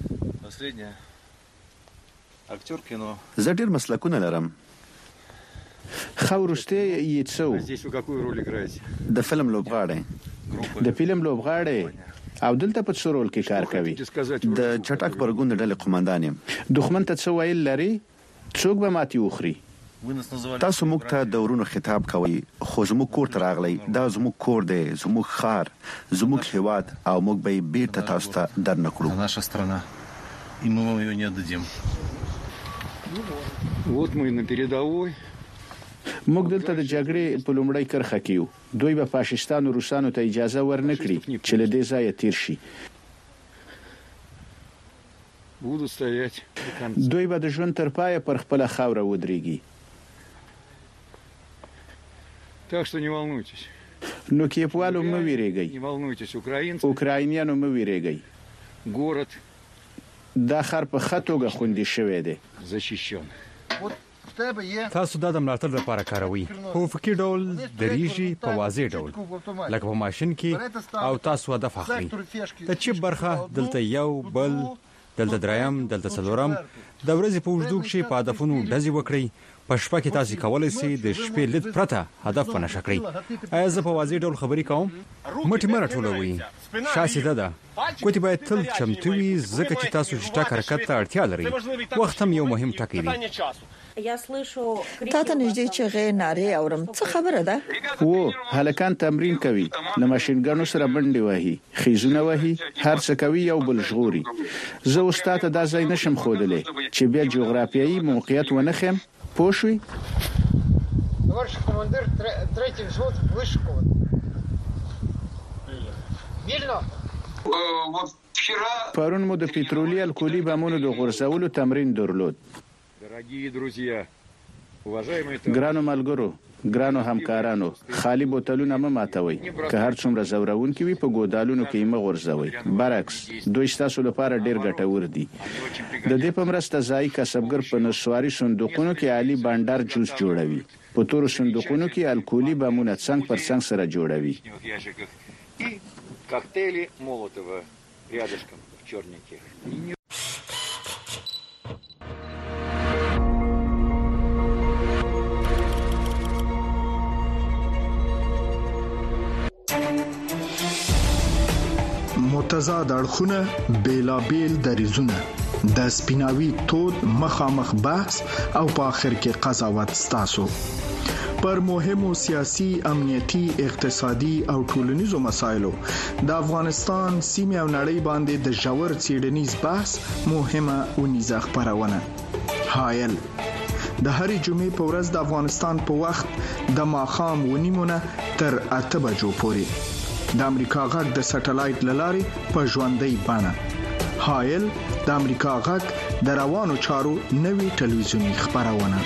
اکټور کینو. زه ډیر مسلکونه لرم. خورسته یې څو؟ Здесь вы какую роль играете? د فلم لوبغاړی. د فلم لوبغاړی او دلته په څو رول کې کار کوي؟ د چټک برګوند ډلې قومندان یم. دښمن ته څه ویل لري؟ څوک به ماتي وخوري؟ تاسو موږ ته د ورونو خطاب کوي، خو زموږ کور ته راغلی. دا زموږ کور دی، زموږ خار، زموږ هیواد او موږ به بیرته تاسو ته درنکړو. наша страна, и мы вам ее не отдадим. Вот мы на передовой. موږ دلته د جګړې په لومړۍ کرخه کې یو. دوی به فاشیستانو روسانو ته اجازه ورنکړي چې له دې ځایه تیر شي. Буду стоять. دوی به د ژوند تر پایه پر خپل خاوره ودرېږي. Так что не волнуйтесь. نو کیپوالو مو ویریږي. Не волнуйтесь, украинцы. اوکراینیانو مو ویریږي. Город دا خر په خطوګه خوندې شوی دی. защищен. تاسو دا د ملاتړ لپاره کاروي په افقي ډول دریږي په واضح ډول لکه په ماشين کې او تاسو هدف اخلي د چپ برخه دلته یو بل دلته دریم دلته څلورم د ورځې په وجود کې په هدفونو ډزې وکړي په شپه کې تاسو کولای شئ د شپې لید پرته هدف ونشئ کړئ ایزه په واضح ډول خبرې کوم مټی مره ټولوي شاسې ده کوتي باید تل چمتو وي ځکه چې تاسو شټاک حرکت ته اړتیا لري وخت هم یو مهم ټکی دی تاسو نږدې چې غې ناره اورم څه خبره ده وو هلکان تمرین کوي د ماشينګانو سره منډي وهي خيزونه وهي هر څه کوي یو بل ژغوري زه استاد دا ځای نشم خودلې چې بیا جغرافیایي موقعیت ونخم پوښوي Товарищ командир, третий взвод вышколот. Вильно? پرون مو د پټرولي الکولي بمونو د غورځولو تمرین درلود. Дорогие друзья, уважаемые ګرانو ملګرو ګرانو همکارانو خالی بوتلونه ماتوي که هر څومره زورون کې وي په ګودالونو کې یې مغورځوي برعکس دوی تاسو لپاره ډیر ګټور دي د دې په مرسته ځای کسبګر په نسواري صندوقونو کې عالی بانډار جوس جوړوي په تور صندوقونو کې الکولي بمونه څنګ پر څنګ سره جوړوي коктейли Молотова рядышком в чернике. متضاد اړخونه بیلابیل دریزونه د سپیناوي تود مخامخ بحث او په اخر کې قضاوت ستاسو پر مهمو سیاسي امنیتي اقتصادي او ټولنیزو مسایلو د افغانستان سیمه او نړۍ باندې د ژور څېړنیز بحث مهمه ونیزه خبرونه حایل د هرې جمعې په ورځ د افغانستان په وخت د ماښام ونیمونه تر 8 بجو پورې د امریکا غږ د سټلایټ لارې په ژوندۍ بڼه حایل د امریکا غږ د روانو چارو نوي ټلویزیونی خبرونه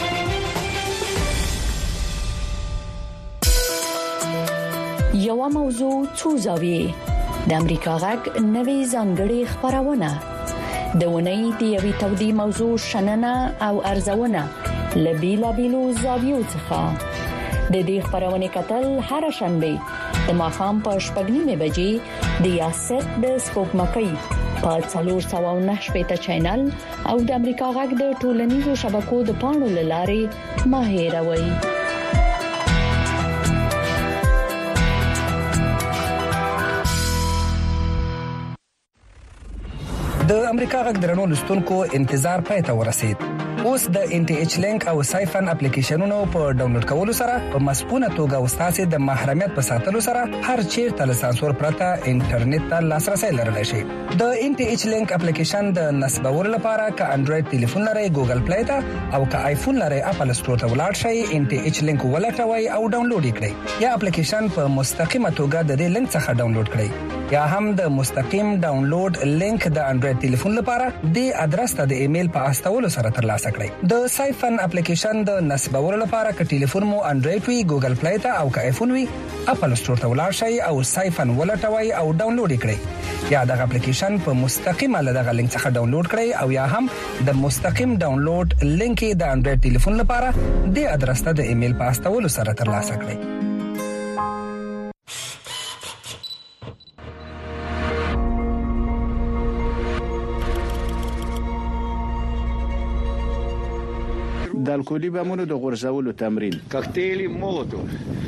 یو موضوع څو زاویې د امریکا غږ نوي ځانګړي خبرونه د ونې د یوې تودې موضوع شننه او ارزونه لبیلا بیلو زاویو څخه د دې خبرونه کتل هر شنبه د ماښام په 8:30 بجې د یاست د سپوږمکۍ په 409 چینل او د امریکا غږ د ټولنیزو شبکو د پاڼو لارې ماهیروي د امریکا غږ درنو لستونکو انتظار پای ته ورسید اوس د ان ټي ایچ لینک او سایفن اپلیکیشنونو په ډاونلوډ کولو سره په مسپونه توګه استاسې د محرمیت په ساتلو سره هر چیرته له سانسور پرته انټرنیټ ته لاسرسي لرلی شي د ان ټي ایچ لینک اپلیکیشن د نصبولو لپاره ک انډراید ټلیفون لري ګوګل پلی ته او ک آیفون لري اپل سټور ته ولاړ شئ ان ټي ایچ لینک ولټوي او ډاونلوډ کړئ یا اپلیکیشن په مستقیمه توګه د دې لینک څخه ډاونلوډ کړئ یا هم د مستقیم ډاونلوډ لینک د انډراید ټلیفون لپاره د ادرس ته د ایمیل په استولو سره ترلاسه کړئ د سایفن اپلیکیشن د نصبولو لپاره ک ټلیفون مو انډراید وي ګوګل پلی ته او ک آیفون وي اپل سټور ته ولاړ شئ او سایفن ولټوي او ډاونلوډ کړئ یا د اپلیکیشن په مستقیمه له دغه لینک څخه ډاونلوډ کړئ او یا هم د مستقیم ډاونلوډ لینک د انډراید ټلیفون لپاره د ادرس ته د ایمیل په استولو سره ترلاسه کړئ د الکولي بمونو د غورځولو تمرین коктейли Молотова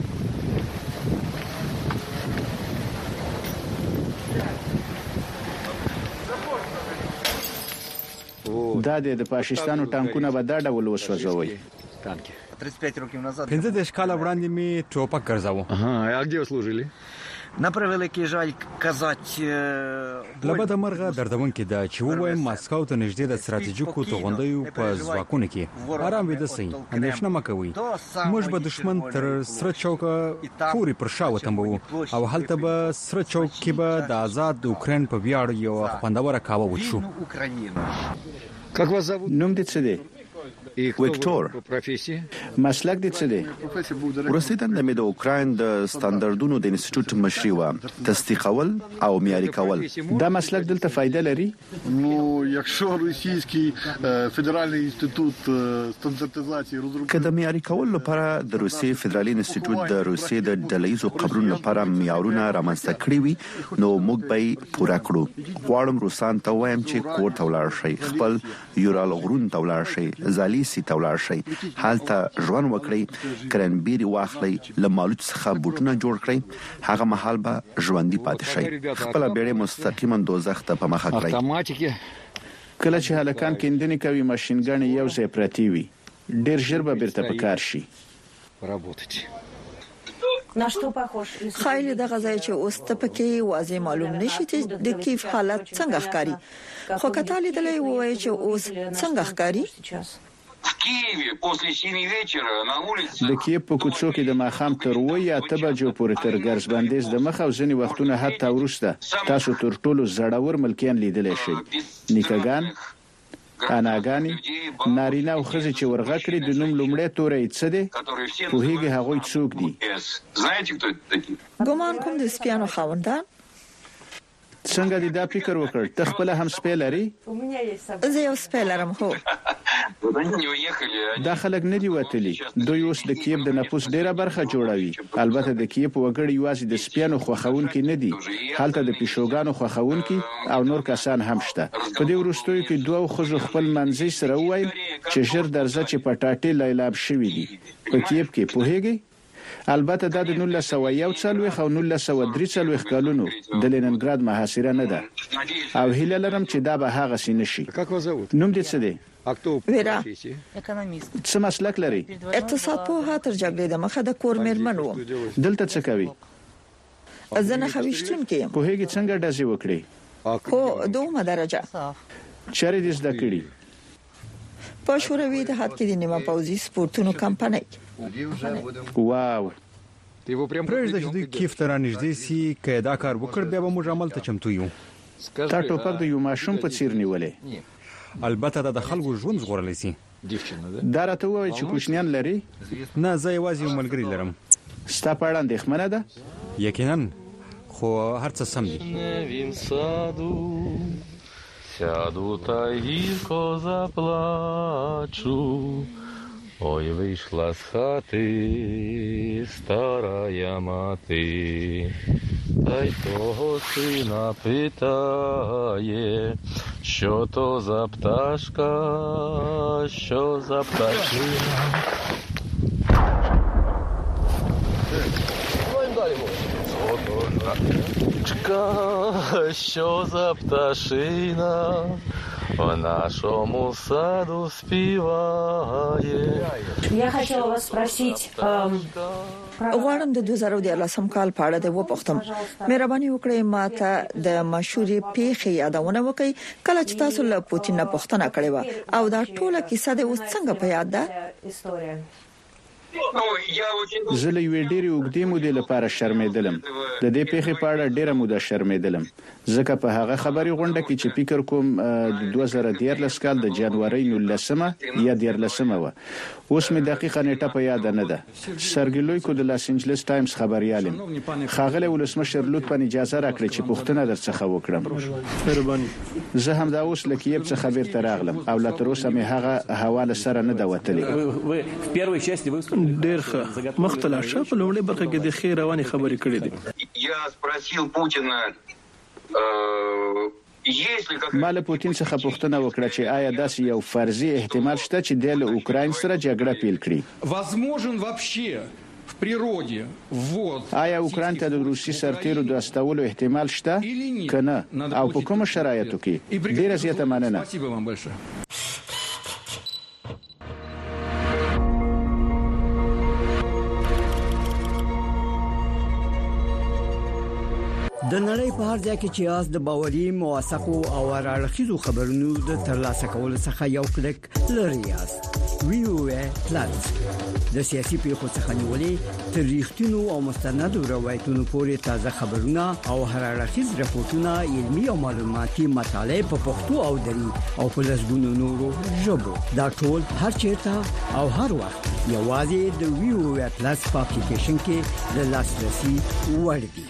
دا د پاکستانو ټانکونه به دا ډول وسوځوي 35 років назад. 15 کال وړاندې می ټوپک ګرځاوه. Ага, а где вы служили? На превеликий жаль казать لبد مرغه دردون کې دا چې ووایم ماسکو ته نږدې د ستراتیژیکو توغندیو په ځواکونو کې آرام وي د سي اندېښنه مکوي موږ به دشمن تر سره چوکه پوری پر شاو تمبو او هلته به سره چوک کې به د آزاد د اوکرين په ویاړ یو خوندوره کاوه وشو نوم دې څه دی وکټور مسلک دې څه دی؟ ورسته د مې د اوکراین د ستاندردونو د انسټیټیوټ مشري و تصدیقول او معیاري کول. دا مسلک دلته فائدہ لري؟ якщо російський федеральний інститут стандартизації розробив کله معیاري کول لپاره د روسي فدرالي انسټیټیوټ د روسي د ډلهیزو قبرونو لپاره معیارونه رامنځته کړی وي نو موږ به پوره کړو. غواړم روسان ته وایم چې کور ته ولاړ شي، خپل یورال غرون ته ولاړ شي، زالیسی ته ولاړ شي، حالته ژوند وکړي، کرنبيري واخلي، لمالوت څخه بوټونه جوړ کړي، هغه محل به ژوندۍ پاتې شي، خپل بیړې مستقیما دوزخ ته په مخه کړی. کله چې هلکان کیندنې کوي ماشينګانې یو ځای پرتی وي ډیر ژر به بیرته پکار شي. خایل د غزای چې اوس ته پکې واضح معلوم نشي چې د کیف حالت څنګه ښکاری، خو کته لیدلې وایي چې اوس څنګه ښکاری. د کیف په کوڅو کې د ماخام تر 8 بجو پورې تر ګرځ بندیز د مخ او ځنی وختونه حتی ورسته تاسو تر ټولو زړور ملکیان لیدلې شي. نیکګان، اناګانی، نارینه او ښځې چې ورغه کړی د نوم لومړی تورې څه دي؟ په هیګه هغه څوک دي؟ ګومان کوم د سپیانو خاوندان. څنګه دې دا فکر وکړ؟ ته خپل هم سپی لري؟ زه یو سپی لرم. هو دا خلک نه دی وتلی. دوی اوس د کیف د نفوس ډیره برخه جوړوي. البته د کیف وګړي یوازې د سپیانو خوخونکي نه دي، هلته د پیشوګانو خوخونکي او نور کسان هم شته. په دې ورستوي کې دوه خزو خپل منځي سره وایي چې ژر درځه چې پټاټې لیلاب شوې دي. په کیف کې پوهیږي. البته دا د 1941 او 1943 کلونو د لیننګراد محاصره نه ده او هیله لرم چې دا به هغه سینه شي. نوم دې څه دی؟ ویرا څه مسلک لري؟ اقتصاد په هاتر جګړې د مخه د کور مېرمن و. دلته څه کوي؟ ازنه خويشتون کې په هیګي څنګه داسې وکړي؟ خو دومره درجه چاري دې زده کړي؟ په شوروي اتحاد کې د نیمه پوځي سپورتونو کمپنۍ. واو پرېږده چې دوی کیف ته رانږدې سي، که دا کار وکړ بیا به موږ عمل ته چمتو یو. تا ټوپک د یو ماشوم په څیر نیولې. البته دا د خلکو ژوند ژغورلی سي. دا راته وایي چې کوچنیان لري؟ نه، زه یوازې یو ملګری لرم. ستا په اړه اندېښمنه ده؟ یقینا، خو هر څه سم دي. Сяду та гірко заплачу, ой, вийшла з хати старая мати, та й того сина питає, що то за пташка, що за пташина. Що за пташина в нашому саду співає. Я хотела вас спросить, غواړم د 2014 کال په اړه د وپوښتم. مهرباني وکړئ ماته د مشهورې پیښې یادونه وکړئ کله چې تاسو له پوتین نه پوښتنه کړې و او دا ټوله کیسه د اوس څنګه په یاد ده؟ زه له یوې ډېرې اوږدې مودې لپاره شرمېدلم. د دې پیښې په اړه ډېره موده شرمېدلم ځکه په هغه خبري غونډه کې چې فکر کوم د 2013 کال د جنوري 19 یا 14 و. اوس مې دقیقه نیټه په یاد نه ده. سرګلویکو د لاس انجلس ټایمز خبريالم خاغله ولسمشر لطفا اجازه راکړئ چې پوښتنه درڅخه وکړم. مهرباني. زه هم دا اوس لکه یب څخه بیرته راغلم او لا تر اوسه مې هغه حواله سره نه دا وتلې. ډېر ښه مختلف شپ لوړې برخه کې د خیر رواني خبرې کړې دي. Я спросил Путина مال پوتین څخه پوښتنه وکړه چې آیا داسې یو فرضي احتمال شته چې د اوکراین سره جګړه پیل کړي؟ возможен вообще в природе вот آیا اوکراین ته د روسي سرتیرو د استولو احتمال شته کنه او په کوم شرایطو کې؟ ډیره زیاته مننه. спасибо вам большое. د د نړۍ په هر ځای کې چې یاست د باوري موثقو او راړخیزو خبرونو د ترلاسه کولو څخه یو کلیک لري یاست. VOA پلاس د سیاسي پیښو څخه نیولې تر ریښتینو او مستندو روایتونو پورې تازه خبرونه او راړخیز راپورټونه، علمي او معلوماتي مطالب په پښتو او دری او په لسګونو نورو ژبو. دا ټول هر چیرته او هر وخت یوازې د VOA پلاس په اپلیکیشن کې د لاسرسي وړ دي.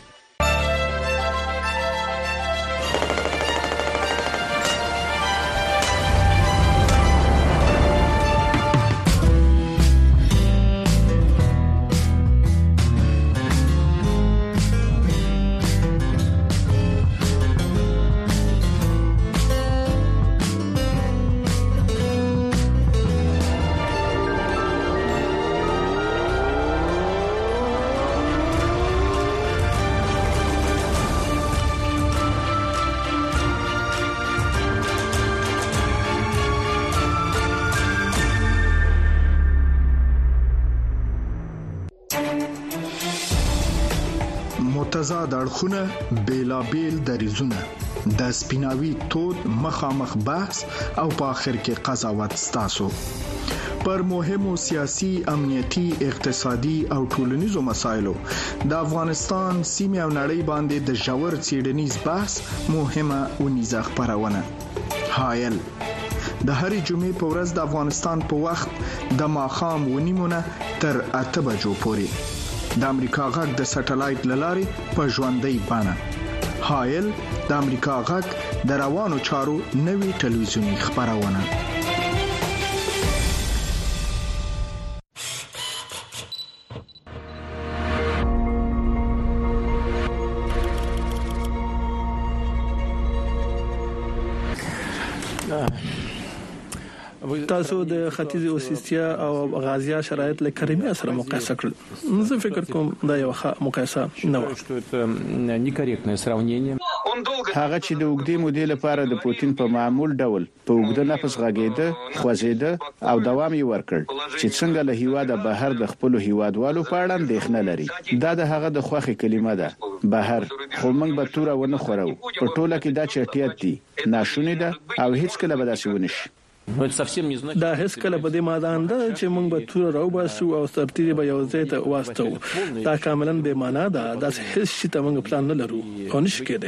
متضاد اړخونه، بیلابیل دریزونه، د سپیناوي تود مخامخ بحث او په اخر کې قضاوت ستاسو پر مهمو سیاسي، امنیتي، اقتصادي او ټولنیزو مسایلو د افغانستان سیمه او نړۍ باندې د ژور څېړنیز بحث مهمه ونیزه خبرونه. حایل د هرې جمعې په ورځ د افغانستان په وخت د ماښام 9:30 تر 8 بجو پورې د امریکا غږ د سټلایټ لارې په ژوندۍ بڼه. حایل د امریکا غږ د روانو چارو نوي ټلویزیونی خبرونه. تاسو د ختیځ اوسیستیا او غازیا شرایط له کریمیا سره مقایسه کړل. زه فکر کوم دا یو ښه مقایسه نه و. هغه چې د وګړي مودې لپاره د پوتین په معمول ډول په وګړه نفس غږیده، خوځیده او دوام یې ورکړ چې څنګه له هیواده بهر د خپل هیوادوالو په اړه اندېښنه لري. دا د هغه د خوخي کلمه ده، بهر. خو موږ به تور ونه خورو. په ټوله کې دا چټیات دي، ناشونی ده او هیڅ کله به داسې ونشي. دا هیڅ کله په دې مادان ده چې موږ به تور راوباسو او سرتیري به یو ځای ته واستو. دا کاملا بې معنا ده. دا هیڅ شي ته موږ پلان نه لرو او نشي کېدای.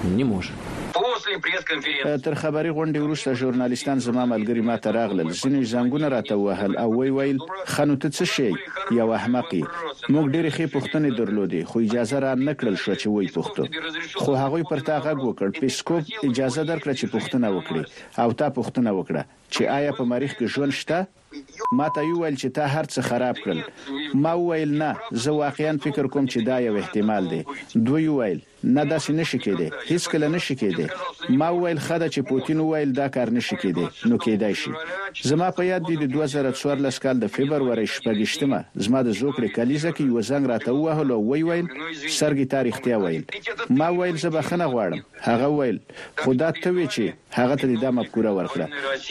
تر خبري غونډې وروسته ژورنالیستان زما ملګری ما ته راغلل، ځینې زنګونه راته وهل او ویل خنو ته څه شي یو احمقي. موږ ډېرې ښې پوښتنې درلودې خو اجازه را نکړل شو چې وای پوښتو. خو هغوی پر تا غږ وکړ، پیسکوپ اجازه درکړه چې پوښتنه وکړي او تا پوښتنه وکړه چې آیا په مریخ کې ژوند شته؟ ما ته ویل چې تا هر څه خراب کړل. ما ویل نه، زه واقعا فکر کوم چې دا یو احتمال دی. دوی ویل نه، داسې نشي کېدی، هیڅ کله نشي کېدی. ما ویل خدای چې پوتین ویل دا کار نشي کېدی، نو کېدای شي. زما په یاد دي د 2014 کال د فبرवरी 28مه زما د زوکړې کلیزه کې یو زنګ راته وهل او ویل سرګي تاریختیا ویل. ما ویل زه بخښنه غواړم. هغه ویل خدا ته وی چې هغه ته د مفکوره ورکړه.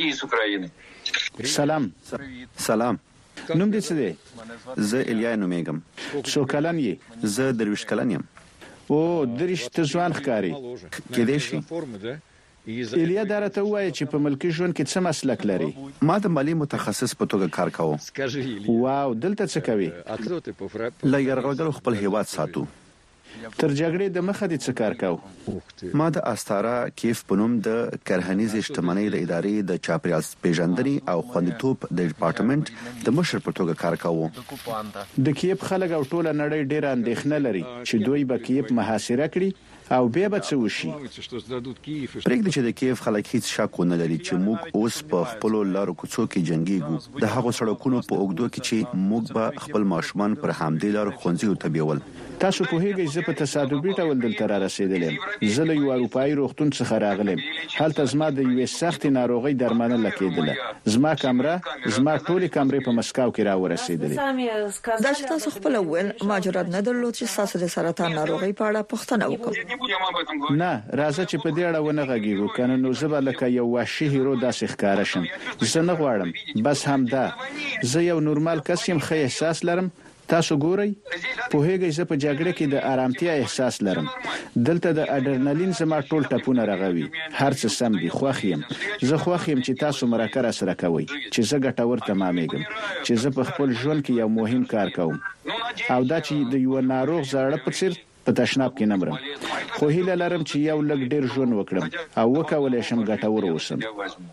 سلام. نوم دې څه دی؟ زه الیا نومېږم. څو کلن یې؟ زه 23 کلن یم. او دریش ته ځوان ښکاری. کېدې شي. الیا درته وایي چې په ملکی ژوند کې څه مسلک لري؟ ما د مالی متخصص په توګه کار کوم. واو، دلته څه کوي؟ لا یرغلګرو خپل هیواد ساتو. تر جګړې د مخه دې څه کار کاو؟ ما د استارا کیف پنوم د کرهنیز اجتماعي د ادارې د چاپریال پیژندنې او خوندیتوب د ډپارټمنټ د مشر په توګه کار کوم. د کیف خلک او ټوله نړۍ ډېر اندېښنه لري چې دوی به کیف محاصره کړي او بیا به څه وشي. پرېږدي چې د کیف خلک هیڅ شک نه لري چې موږ اوس په خپل لارو کوڅو کې جنگيږو. د هغو سړکونو په اوږدو کې چې موږ به خپل ماشومان پر همدې لارو ښوونځیو ته بیول. تاسو په هیګي زه په تصادفي ډول دلته را رسیدلم. زه له یو اروپאי روغتون څخه راغلم. هلته زما د یو سخت ناروغي درملنه کېدله. زما ټولې کمرې په مسکو کې را ورسېدلې. دا چې تاسو خپل ول ماجرات نه درلود چې تاسو د سرطان ناروغي په اړه پوښتنه وکړئ. نه، راځه چې په دې اړه ونه غږیږو، کنه نو زه به لکه یو وحشي هیرو داسې ښکار شم. زه نه غواړم. بس همدا، زه یو نورمال کس یم، ښه احساس لرم تاسو ګورئ په هغه ځای په جګړه کې د آرامتیا احساس لرم. دلته د اډرنالین زما ټول ټپونه رغوي. هر څه سم دي، خوښ یم. زه خوښ یم چې تاسو مرکه را سره کوئ، چې زه ګټور تمامېږم، چې زه په خپل ژوند کې یو مهم کار کوم، او دا چې د یو ناروغ زړه په څیر په تشناب کې نمرم. خو هیله لرم چې یو لږ ډیر ژوند وکړم او وکولای شم ګټور اوسم.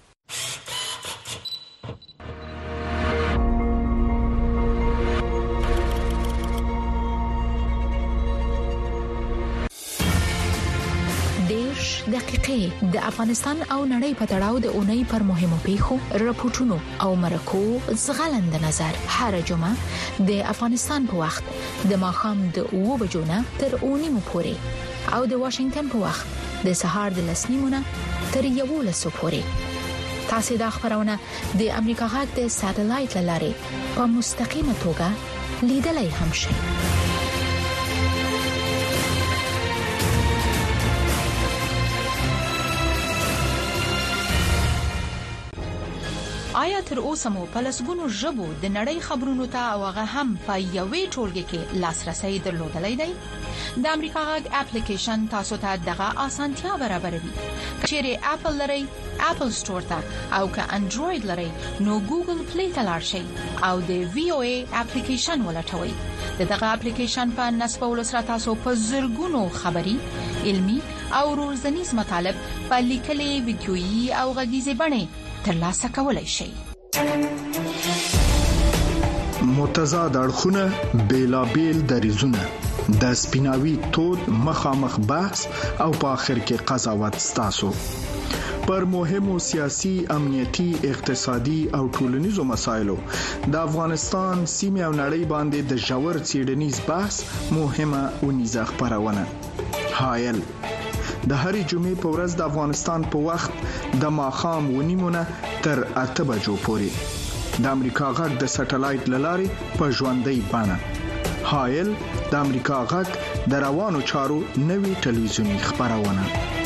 دقیقې د افغانستان او نړۍ په تړاو د اونۍ پر مهمو پیښو راپورټونو او مرکو زغلند نظر هر جمعه د افغانستان په وخت د ماښام د 2 بجو نه تر 9 پورې او د واشنگټن په وخت د سهار د 10 تر 11 پورې. تاسو د خبرونه د امریکا غږ د ساتلایت لارې په مستقیمه توګه لیدلای هم شئ. آیا تر اوسه مو په لسګونو ژبو د نړۍ خبرونو ته او هغه هم په یوې ټولګه کې لاسرسي درلودلای دی؟ د امریکا غږ اپلیکیشن تاسو ته دغه اسانتیا برابروي. چیرې اپل لري، اپل ستور ته، او که انډراید لري نو ګوګل پلی ته لاړ شئ او د وی او ای اپلیکیشن ولټوئ. دغه اپلیکیشن په نصبولو سره تاسو په زرګونو خبري، علمي او روزنیز مطالب په لیکلي، ویډیويي او غږیزي بڼه ترلاسه کولای شئ. متضاد اړخونه، بیلابیل دریزونه، د سپیناوي تود مخامخ بحث او په اخر کې قضاوت ستاسو پر مهمو سیاسي، امنیتي، اقتصادي او ټولنیزو مسایلو د افغانستان سیمه او نړۍ باندې د ژور څېړنیز بحث مهمه ونیزه خبرونه. هایل د هرې جمعې په ورځ د افغانستان په وخت د ماښام 9 تر 8 بجو پورې د امریکا غږ د سټلایټ لارې په ژوندۍ بڼه. هایل د امریکا غږ د روانو چارو نوي ټلویزیونی خبرونه.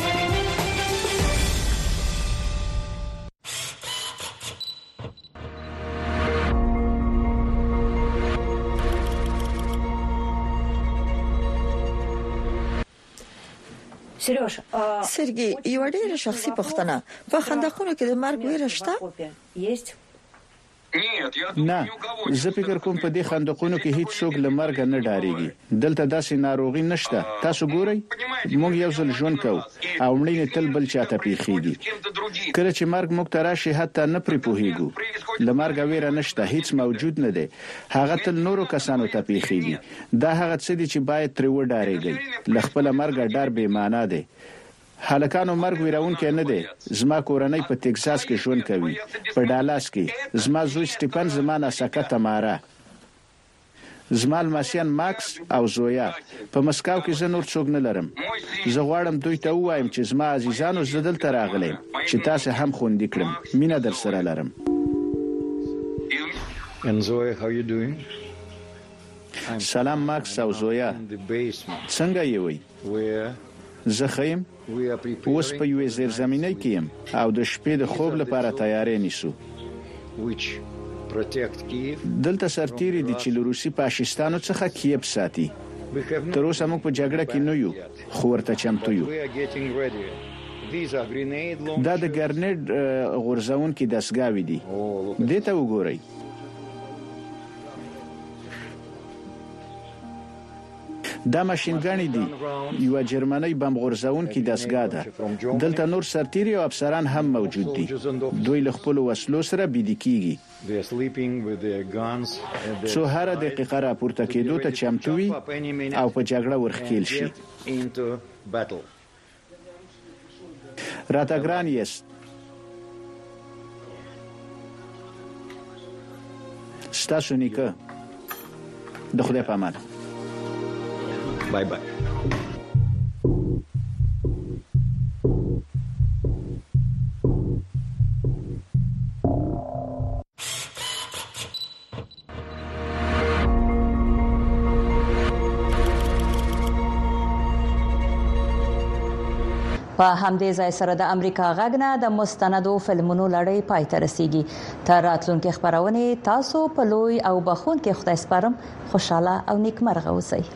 سرګي یو ډېر شخصي پوښتنه، په خندقونو کې د مرګ ویره شته؟ نه، زه فکر کوم په دې خندقونو کې هیڅ څوک له مرګ نه ډارېږي. دلته داسې ناروغي نشته. تاسو ګورئ، موږ یو ځل ژوند کوو او مړینه تل بل چاته پیښیږي. کله چې مرګ موږ ته راشي حتی نه پرې پوهیږو. له مرګ ویره نشته، هیڅ موجود نه دی. هغه تل نورو کسانو ته پیښیږي. دا هغه څه دي چې باید تر وډارېږي. له خپل مرګ ډار بې معنا دی. هلکانو مرګ ویراونکې نه دی. زما کورنۍ په ټکساس کې ژوند کوي، په ډالاس کې. زما زوی سټیفن، زما ناسکه تمارا، زما لمسیان ماکس او زویا. په مسکو کې زه نور څوک نه لرم. زه غواړم دوی ته ووایم چې زما عزیزانو، زه دلته راغلم چې تاسو هم خوندې کړم. مینه در سره لرم. سلام ماکس او زویا، څنګه یې وای؟ زه خیم اوس په یوې زیرزمینۍ کې یم او د شپې د خوب لپاره تیاری نیسو. دلته سرتیري دي چې له روسي فاشیستانو څخه کیف ساتي. تر اوسه موږ په جګړه کې نه یو، خو ورته چمتو یو. دا د ګرنیډ غورځونکي دستګاوې دي. دې ته وګورئ. دا ماشینګانی دي. یو جرمنی بم غورځونکي دستګاه ده. دلته نور سرتیري او افسران هم موجود دي. دوی له خپل وسلو سره بيدی کیږي. څو هر دقیقه راپورته کېدو ته چمتو وي او په جګړه ورخکېل شي. راته ګران یاست. ستاسو نیکه. د خدای په امان. Bye bye. په همدې ځای سره د امریکا غږ نه د مستندو فلمونو لړۍ پای ته رسیږي. تر راتلونکي خبرونه تاسو په لوی او بخښونکي خدای سپارم. خوشاله او نیکمرغه اوسئ.